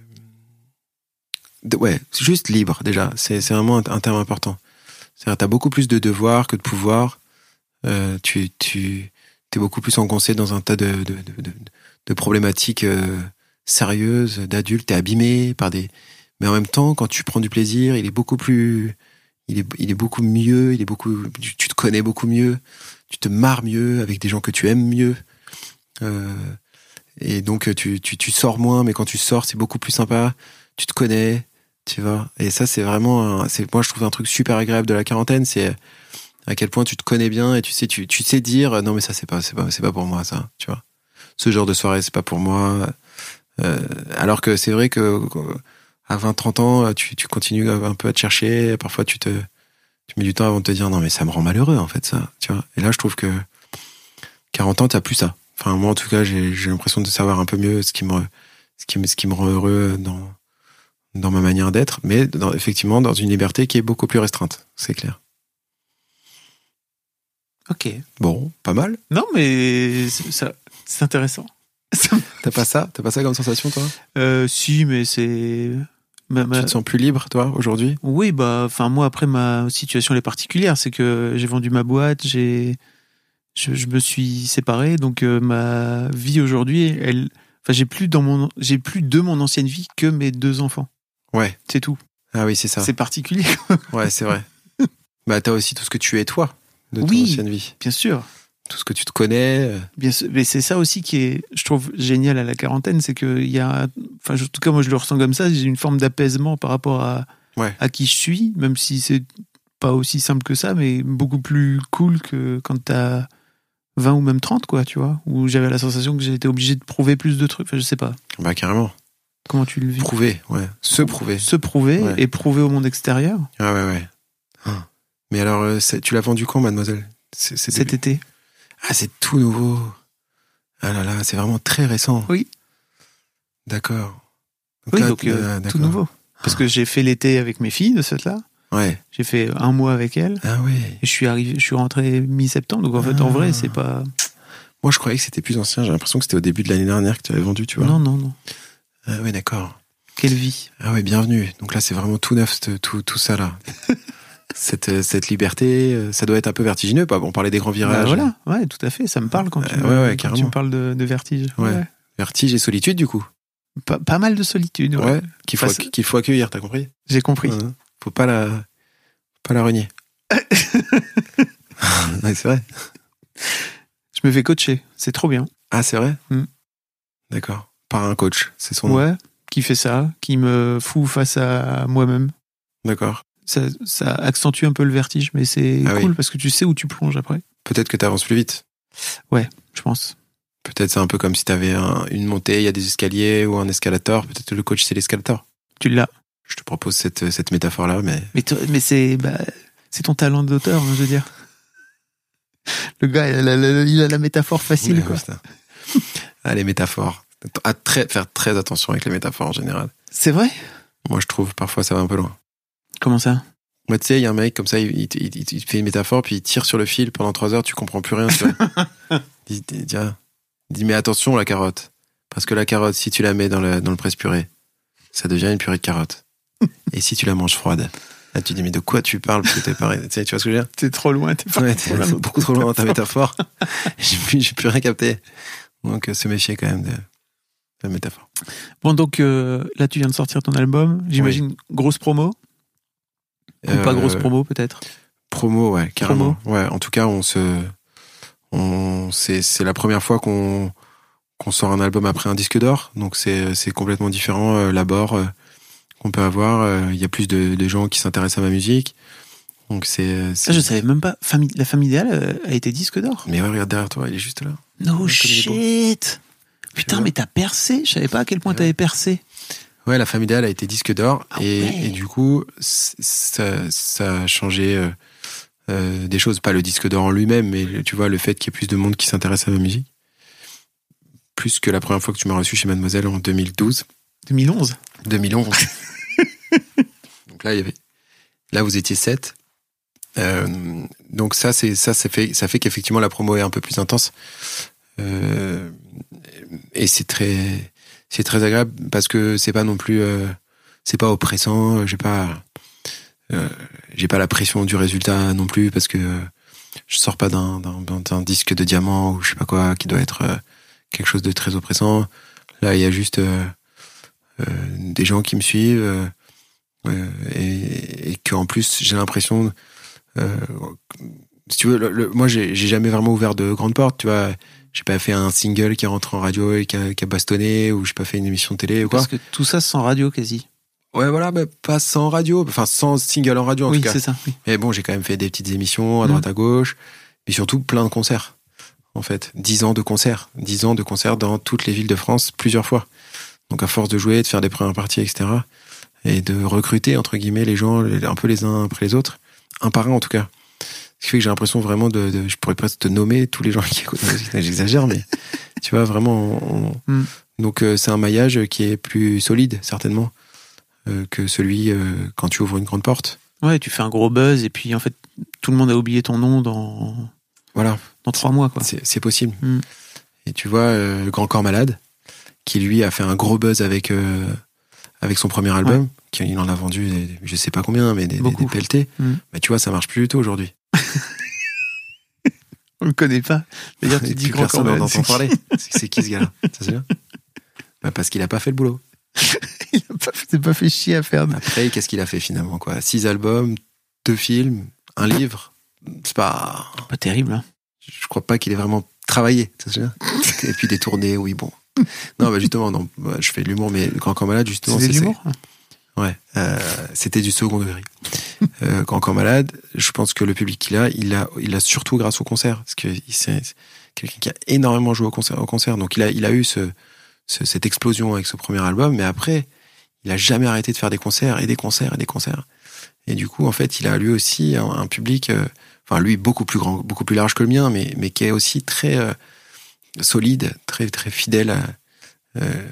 de, ouais, juste libre, déjà. C'est, c'est vraiment un, un terme important. C'est-à-dire, t'as beaucoup plus de devoirs que de pouvoirs. Euh, tu, tu, t'es beaucoup plus engoncé dans un tas de, de, de, de, de problématiques euh, sérieuses, d'adultes. T'es abîmé par des... Mais en même temps, quand tu prends du plaisir, il est beaucoup plus... Il est, il est beaucoup mieux, il est beaucoup... Tu, tu te connais beaucoup mieux, tu te marres mieux avec des gens que tu aimes mieux. Euh, et donc, tu, tu, tu sors moins, mais quand tu sors, c'est beaucoup plus sympa. Tu te connais, tu vois. Et ça, c'est vraiment... Un, c'est, moi, je trouve un truc super agréable de la quarantaine, c'est à quel point tu te connais bien et tu sais, tu, tu sais dire non, mais ça, c'est pas, c'est pas, c'est pas pour moi, ça, tu vois. Ce genre de soirée, c'est pas pour moi. Euh, alors que c'est vrai que à vingt trente ans, tu, tu continues un peu à te chercher. Parfois, tu te... Tu mets du temps avant de te dire non mais ça me rend malheureux en fait ça, tu vois. Et là je trouve que quarante ans t'as plus ça. Enfin, moi, en tout cas, j'ai, j'ai l'impression de savoir un peu mieux ce qui me, ce qui me, ce qui me rend heureux dans, dans ma manière d'être, mais dans, effectivement, dans une liberté qui est beaucoup plus restreinte. C'est clair. Ok. Bon, pas mal. Non, mais c'est, ça, c'est intéressant. T'as pas ça? T'as pas ça comme sensation, toi? Euh, si, mais c'est... Ma, ma... Tu te sens plus libre, toi, aujourd'hui? Oui, bah, enfin, moi, après, ma situation elle est particulière. C'est que j'ai vendu ma boîte, j'ai, je, je me suis séparé, donc euh, ma vie aujourd'hui, elle, enfin, j'ai plus dans mon, j'ai plus de mon ancienne vie que mes deux enfants. Ouais. C'est tout. Ah oui, c'est ça. C'est particulier. Ouais, c'est vrai. Bah, t'as aussi tout ce que tu es, toi, de ton oui, ancienne vie. Bien sûr. Tout ce que tu te connais. Bien sûr, mais c'est ça aussi qui est, je trouve, génial à la quarantaine, c'est qu'il y a, enfin, en tout cas, moi, je le ressens comme ça, j'ai une forme d'apaisement par rapport à, ouais. à qui je suis, même si c'est pas aussi simple que ça, mais beaucoup plus cool que quand t'as vingt ou même trente, quoi, tu vois, où j'avais la sensation que j'étais obligé de prouver plus de trucs, enfin, je sais pas. Bah, carrément. Comment tu le vis? Prouver, ouais. Se prouver. Se prouver ouais. et prouver au monde extérieur. Ah ouais, ouais. Ah. Mais alors, tu l'as vendu quand, mademoiselle? c'est, c'est Cet été. Ah, c'est tout nouveau. Ah là là, c'est vraiment très récent. Oui. D'accord. Donc oui, là, donc euh, tout nouveau. Parce que j'ai fait l'été avec mes filles de cette là. Ouais. J'ai fait un mois avec elles. Ah oui. Et je suis arrivé, je suis rentré mi-septembre. Donc en fait, ah. en vrai, c'est pas. Moi, je croyais que c'était plus ancien. J'ai l'impression que c'était au début de l'année dernière que tu avais vendu, tu vois. Non, non, non. Ah oui, d'accord. Quelle vie. Ah oui, bienvenue. Donc là, c'est vraiment tout neuf, tout, tout ça là. Cette, cette liberté, ça doit être un peu vertigineux. On parlait des grands virages. Bah voilà, ouais, tout à fait. Ça me parle quand tu, euh, me, ouais, ouais, quand tu me parles de, de vertige. Ouais. ouais. Vertige et solitude, du coup. Pas, pas mal de solitude. Ouais. ouais qu'il, faut, Parce... qu'il faut accueillir, t'as compris? J'ai compris. Ouais, faut pas la, pas la renier. ouais, c'est vrai. Je me fais coacher. C'est trop bien. Ah, c'est vrai? mm. D'accord. Par un coach, c'est son nom. Ouais, qui fait ça, qui me fout face à moi-même. D'accord. Ça, ça accentue un peu le vertige, mais c'est ah cool oui. parce que tu sais où tu plonges après. Peut-être que tu avances plus vite. Ouais, je pense. Peut-être c'est un peu comme si tu avais un, une montée, il y a des escaliers ou un escalator. Peut-être que le coach, c'est l'escalator. Tu l'as. Je te propose cette, cette métaphore-là, mais... Mais, mais c'est, bah, c'est ton talent d'auteur, hein, je veux dire. Le gars, il a la, il a la métaphore facile, ouais, quoi. Ah, les métaphores. À très, faire très attention avec les métaphores en général. C'est vrai? Moi, je trouve, parfois, ça va un peu loin. Comment ça? Moi, tu sais, il y a un mec comme ça, il, il, il, il fait une métaphore, puis il tire sur le fil pendant trois heures, tu comprends plus rien. Tu vois. il, il, il, il dit, mais attention, la carotte. Parce que la carotte, si tu la mets dans le, dans le presse-purée, ça devient une purée de carotte. Et si tu la manges froide, là, tu dis, mais de quoi tu parles? Parce que t'es pareil. Tu sais, tu vois ce que je veux dire? T'es trop loin, t'es pas ouais, t'es trop beaucoup trop loin dans ta métaphore. j'ai, plus, j'ai plus rien capté. Donc, se méfier quand même de la métaphore. Bon, donc, euh, là, tu viens de sortir ton album. J'imagine oui. grosse promo? Ou euh, pas grosse promo, peut-être? Promo, ouais, carrément. Promo. Ouais, en tout cas, on se, on, c'est, c'est la première fois qu'on, qu'on sort un album après un disque d'or. Donc, c'est, c'est complètement différent, euh, l'abord, euh, qu'on peut avoir. Il euh, y a plus de, de gens qui s'intéressent à ma musique. Donc, c'est, c'est... Ah, je savais même pas. Famille, la famille idéale a été disque d'or. Mais ouais, regarde derrière toi, il est juste là. No shit! Putain, mais t'as percé? Je savais pas à quel point ouais. t'avais percé. Ouais, la famille idéale a été disque d'or. Ah et, ouais. et du coup, ça, ça a changé euh, euh, des choses. Pas le disque d'or en lui-même, mais tu vois, le fait qu'il y ait plus de monde qui s'intéresse à ma musique. Plus que la première fois que tu m'as reçu chez Mademoiselle en deux mille douze. deux mille onze deux mille onze. Donc là, il y avait... là, vous étiez sept. Euh, donc ça, c'est, ça, ça fait, ça fait qu'effectivement, la promo est un peu plus intense. Euh, et c'est très, c'est très agréable parce que c'est pas non plus, euh, c'est pas oppressant. J'ai pas, euh, j'ai pas la pression du résultat non plus parce que euh, je sors pas d'un, d'un, d'un disque de diamant ou je sais pas quoi qui doit être euh, quelque chose de très oppressant. Là, il y a juste euh, euh, des gens qui me suivent euh, euh, et, et qu'en plus, j'ai l'impression, euh, si tu veux, le, le, moi, j'ai, j'ai jamais vraiment ouvert de grandes portes, tu vois. J'ai pas fait un single qui rentre en radio et qui a, qui a bastonné, ou j'ai pas fait une émission de télé ou quoi. Parce que tout ça sans radio quasi. Ouais, voilà, bah, pas sans radio, enfin sans single en radio en oui, tout cas. Oui, c'est ça. Oui. Mais bon, j'ai quand même fait des petites émissions à droite mmh. à gauche, mais surtout plein de concerts. En fait, dix ans de concerts, dix ans de concerts dans toutes les villes de France, plusieurs fois. Donc à force de jouer, de faire des premières parties, et cetera, et de recruter entre guillemets les gens, un peu les uns après les autres, un par un en tout cas. Ce qui fait que j'ai l'impression vraiment de, de je pourrais presque te nommer tous les gens qui écoutent la musique. J'exagère, mais Tu vois, vraiment. On... Mm. Donc, euh, c'est un maillage qui est plus solide, certainement, euh, que celui euh, quand tu ouvres une grande porte. Ouais, tu fais un gros buzz et puis en fait, tout le monde a oublié ton nom dans, voilà. dans trois mois, quoi. C'est, c'est possible. Mm. Et tu vois, euh, le Grand Corps Malade, qui lui a fait un gros buzz avec, euh, avec son premier album, ouais. qui, il en a vendu, des, je sais pas combien, mais des, des, des pelletés. Mm. Bah, tu vois, ça marche plus du tout aujourd'hui. On le connaît pas. D'ailleurs, tu dis Grand Corps Malade. Personne n'en entend parler. C'est, c'est qui ce gars-là? Ça se vient bah, parce qu'il a pas fait le boulot. Il a pas, s'est pas fait chier à faire. Après, qu'est-ce qu'il a fait finalement, quoi? Six albums, deux films, un livre. C'est pas. Pas terrible, hein. Je crois pas qu'il ait vraiment travaillé, ça se vient. Et puis des tournées, oui, bon. Non, bah justement, non, bah, je fais de l'humour, mais le Grand Corps Malade, justement, c'est. C'est de l'humour? Ouais, euh, c'était du second degré. euh, Grand Corps Malade, je pense que le public qu'il a, il a, il a surtout grâce au concert, parce que c'est, c'est quelqu'un qui a énormément joué au concert, au concert. Donc il a, il a eu ce, ce, cette explosion avec ce premier album, mais après, il a jamais arrêté de faire des concerts et des concerts et des concerts. Et du coup, en fait, il a lui aussi un, un public, euh, enfin lui beaucoup plus grand, beaucoup plus large que le mien, mais mais qui est aussi très euh, solide, très très fidèle. À, euh,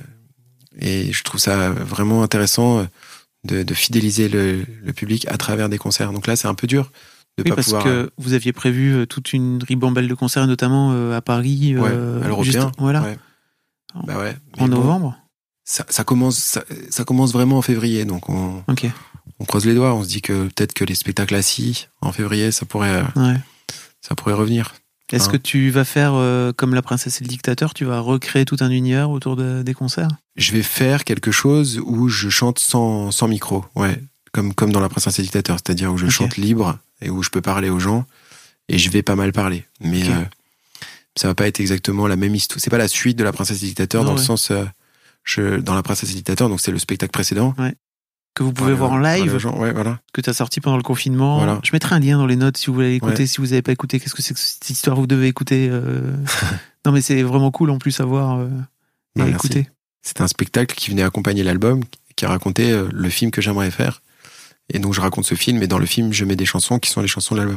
et je trouve ça vraiment intéressant. De, de fidéliser le, le public à travers des concerts. Donc là, c'est un peu dur de oui, pas parce pouvoir... que vous aviez prévu toute une ribambelle de concerts, notamment euh, à Paris. Ouais, euh, à l'Européen. Juste, voilà. Ouais. Bah ouais. En bon, novembre. Ça, ça commence, ça, ça commence vraiment en février. Donc on, okay. on croise les doigts. On se dit que peut-être que les spectacles assis en février, ça pourrait, ouais. ça pourrait revenir. Est-ce hein. que tu vas faire euh, comme La Princesse et le Dictateur, tu vas recréer tout un univers autour de, des concerts? Je vais faire quelque chose où je chante sans, sans micro, ouais, comme, comme dans La Princesse et le Dictateur, c'est-à-dire où je okay. chante libre et où je peux parler aux gens, et je vais pas mal parler. Mais okay. euh, ça va pas être exactement la même histoire. C'est pas la suite de La Princesse et le Dictateur, non, dans ouais. le sens... Euh, je, dans La Princesse et le Dictateur, donc c'est le spectacle précédent. Ouais. Que vous pouvez voir en live, gens, ouais, voilà. que tu as sorti pendant le confinement. Voilà. Je mettrai un lien dans les notes si vous voulez écouter. Ouais. Si vous n'avez pas écouté, qu'est-ce que c'est que cette histoire? Vous devez écouter. Euh... non, mais c'est vraiment cool en plus à voir euh, et à écouter. C'était un spectacle qui venait accompagner l'album, qui racontait euh, le film que j'aimerais faire. Et donc je raconte ce film, et dans le film, je mets des chansons qui sont les chansons de l'album.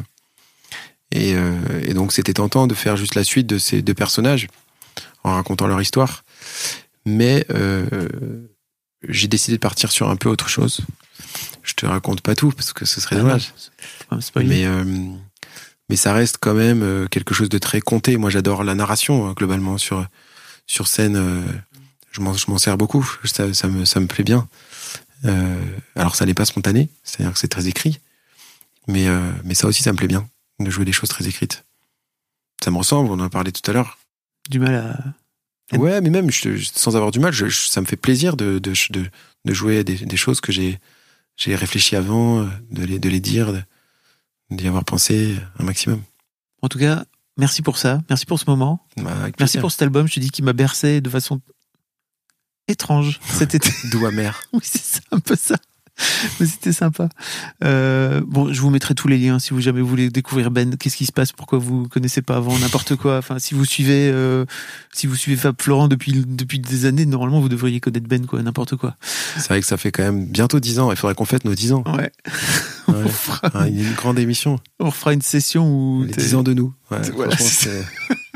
Et, euh, et donc c'était tentant de faire juste la suite de ces deux personnages, en racontant leur histoire. Mais euh, j'ai décidé de partir sur un peu autre chose. Je te raconte pas tout, parce que ce serait ah dommage. Non, c'est pas mais, euh, mais ça reste quand même quelque chose de très conté. Moi, j'adore la narration, globalement, sur, sur scène. Euh, je, m'en, je m'en sers beaucoup. Ça, ça, me, ça me plaît bien. Euh, alors, ça n'est pas spontané, c'est-à-dire que c'est très écrit. Mais, euh, mais ça aussi, ça me plaît bien, de jouer des choses très écrites. Ça me ressemble, on en a parlé tout à l'heure. Du mal à... Ouais, mais même je, sans avoir du mal, je, je, ça me fait plaisir de, de, de, de jouer des, des choses que j'ai, j'ai réfléchi avant, de les, de les dire, de, d'y avoir pensé un maximum. En tout cas, merci pour ça, merci pour ce moment. Bah, merci pour cet album, je te dis, qui m'a bercé de façon étrange cet été. Doux amer. Oui, c'est ça, un peu ça. Mais c'était sympa. Euh, bon, je vous mettrai tous les liens si vous jamais vous voulez découvrir Ben. Qu'est-ce qui se passe? Pourquoi vous connaissez pas avant n'importe quoi? Enfin, si vous suivez, euh, si vous suivez Fab Florent depuis depuis des années, normalement vous devriez connaître Ben, quoi, n'importe quoi. C'est vrai que ça fait quand même bientôt dix ans. Il faudrait qu'on fête nos dix ans. Ouais. ouais. Fera... une grande émission. On fera une session où les dix ans de nous. Ouais, voilà, c'est...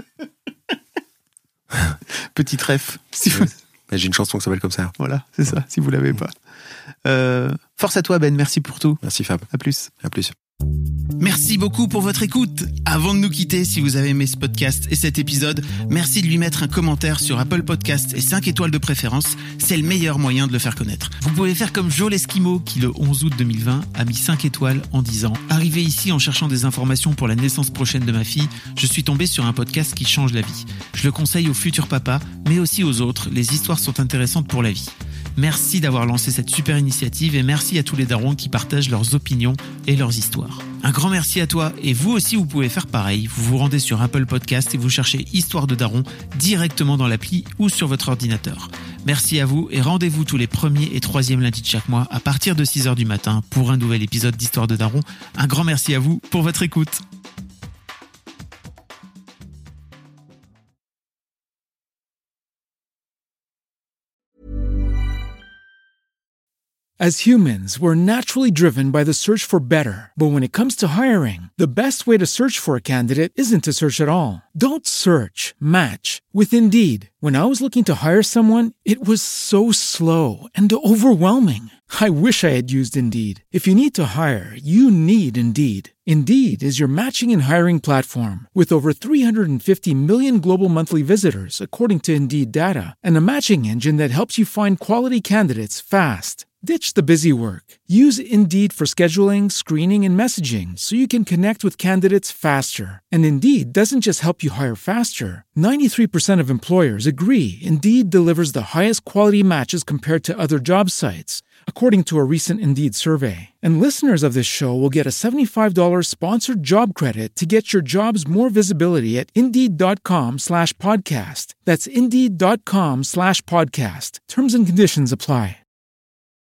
Petit ref. Si vous... J'ai une chanson qui s'appelle comme ça. Voilà, c'est ça. Si vous l'avez pas. Euh, force à toi Ben, merci pour tout. Merci Fab. À plus. À plus. Merci beaucoup pour votre écoute. Avant de nous quitter, si vous avez aimé ce podcast et cet épisode, merci de lui mettre un commentaire sur Apple Podcasts et cinq étoiles de préférence. C'est le meilleur moyen de le faire connaître. Vous pouvez faire comme Joe Lesquimo qui, le onze août deux mille vingt, a mis cinq étoiles en disant « Arrivé ici en cherchant des informations pour la naissance prochaine de ma fille, je suis tombé sur un podcast qui change la vie. Je le conseille aux futurs papas, mais aussi aux autres. Les histoires sont intéressantes pour la vie. » Merci d'avoir lancé cette super initiative et merci à tous les darons qui partagent leurs opinions et leurs histoires. Un grand merci à toi et vous aussi vous pouvez faire pareil. Vous vous rendez sur Apple Podcast et vous cherchez Histoire de Daron directement dans l'appli ou sur votre ordinateur. Merci à vous et rendez-vous tous les premiers et troisièmes lundis de chaque mois à partir de six heures du matin pour un nouvel épisode d'Histoire de Daron. Un grand merci à vous pour votre écoute. As humans, we're naturally driven by the search for better. But when it comes to hiring, the best way to search for a candidate isn't to search at all. Don't search, match with Indeed. When I was looking to hire someone, it was so slow and overwhelming. I wish I had used Indeed. If you need to hire, you need Indeed. Indeed is your matching and hiring platform with over three hundred fifty million global monthly visitors, according to Indeed data, and a matching engine that helps you find quality candidates fast. Ditch the busy work. Use Indeed for scheduling, screening, and messaging so you can connect with candidates faster. And Indeed doesn't just help you hire faster. ninety-three percent of employers agree Indeed delivers the highest quality matches compared to other job sites, according to a recent Indeed survey. And listeners of this show will get a seventy-five dollars sponsored job credit to get your jobs more visibility at Indeed.com slash podcast. That's Indeed.com slash podcast. Terms and conditions apply.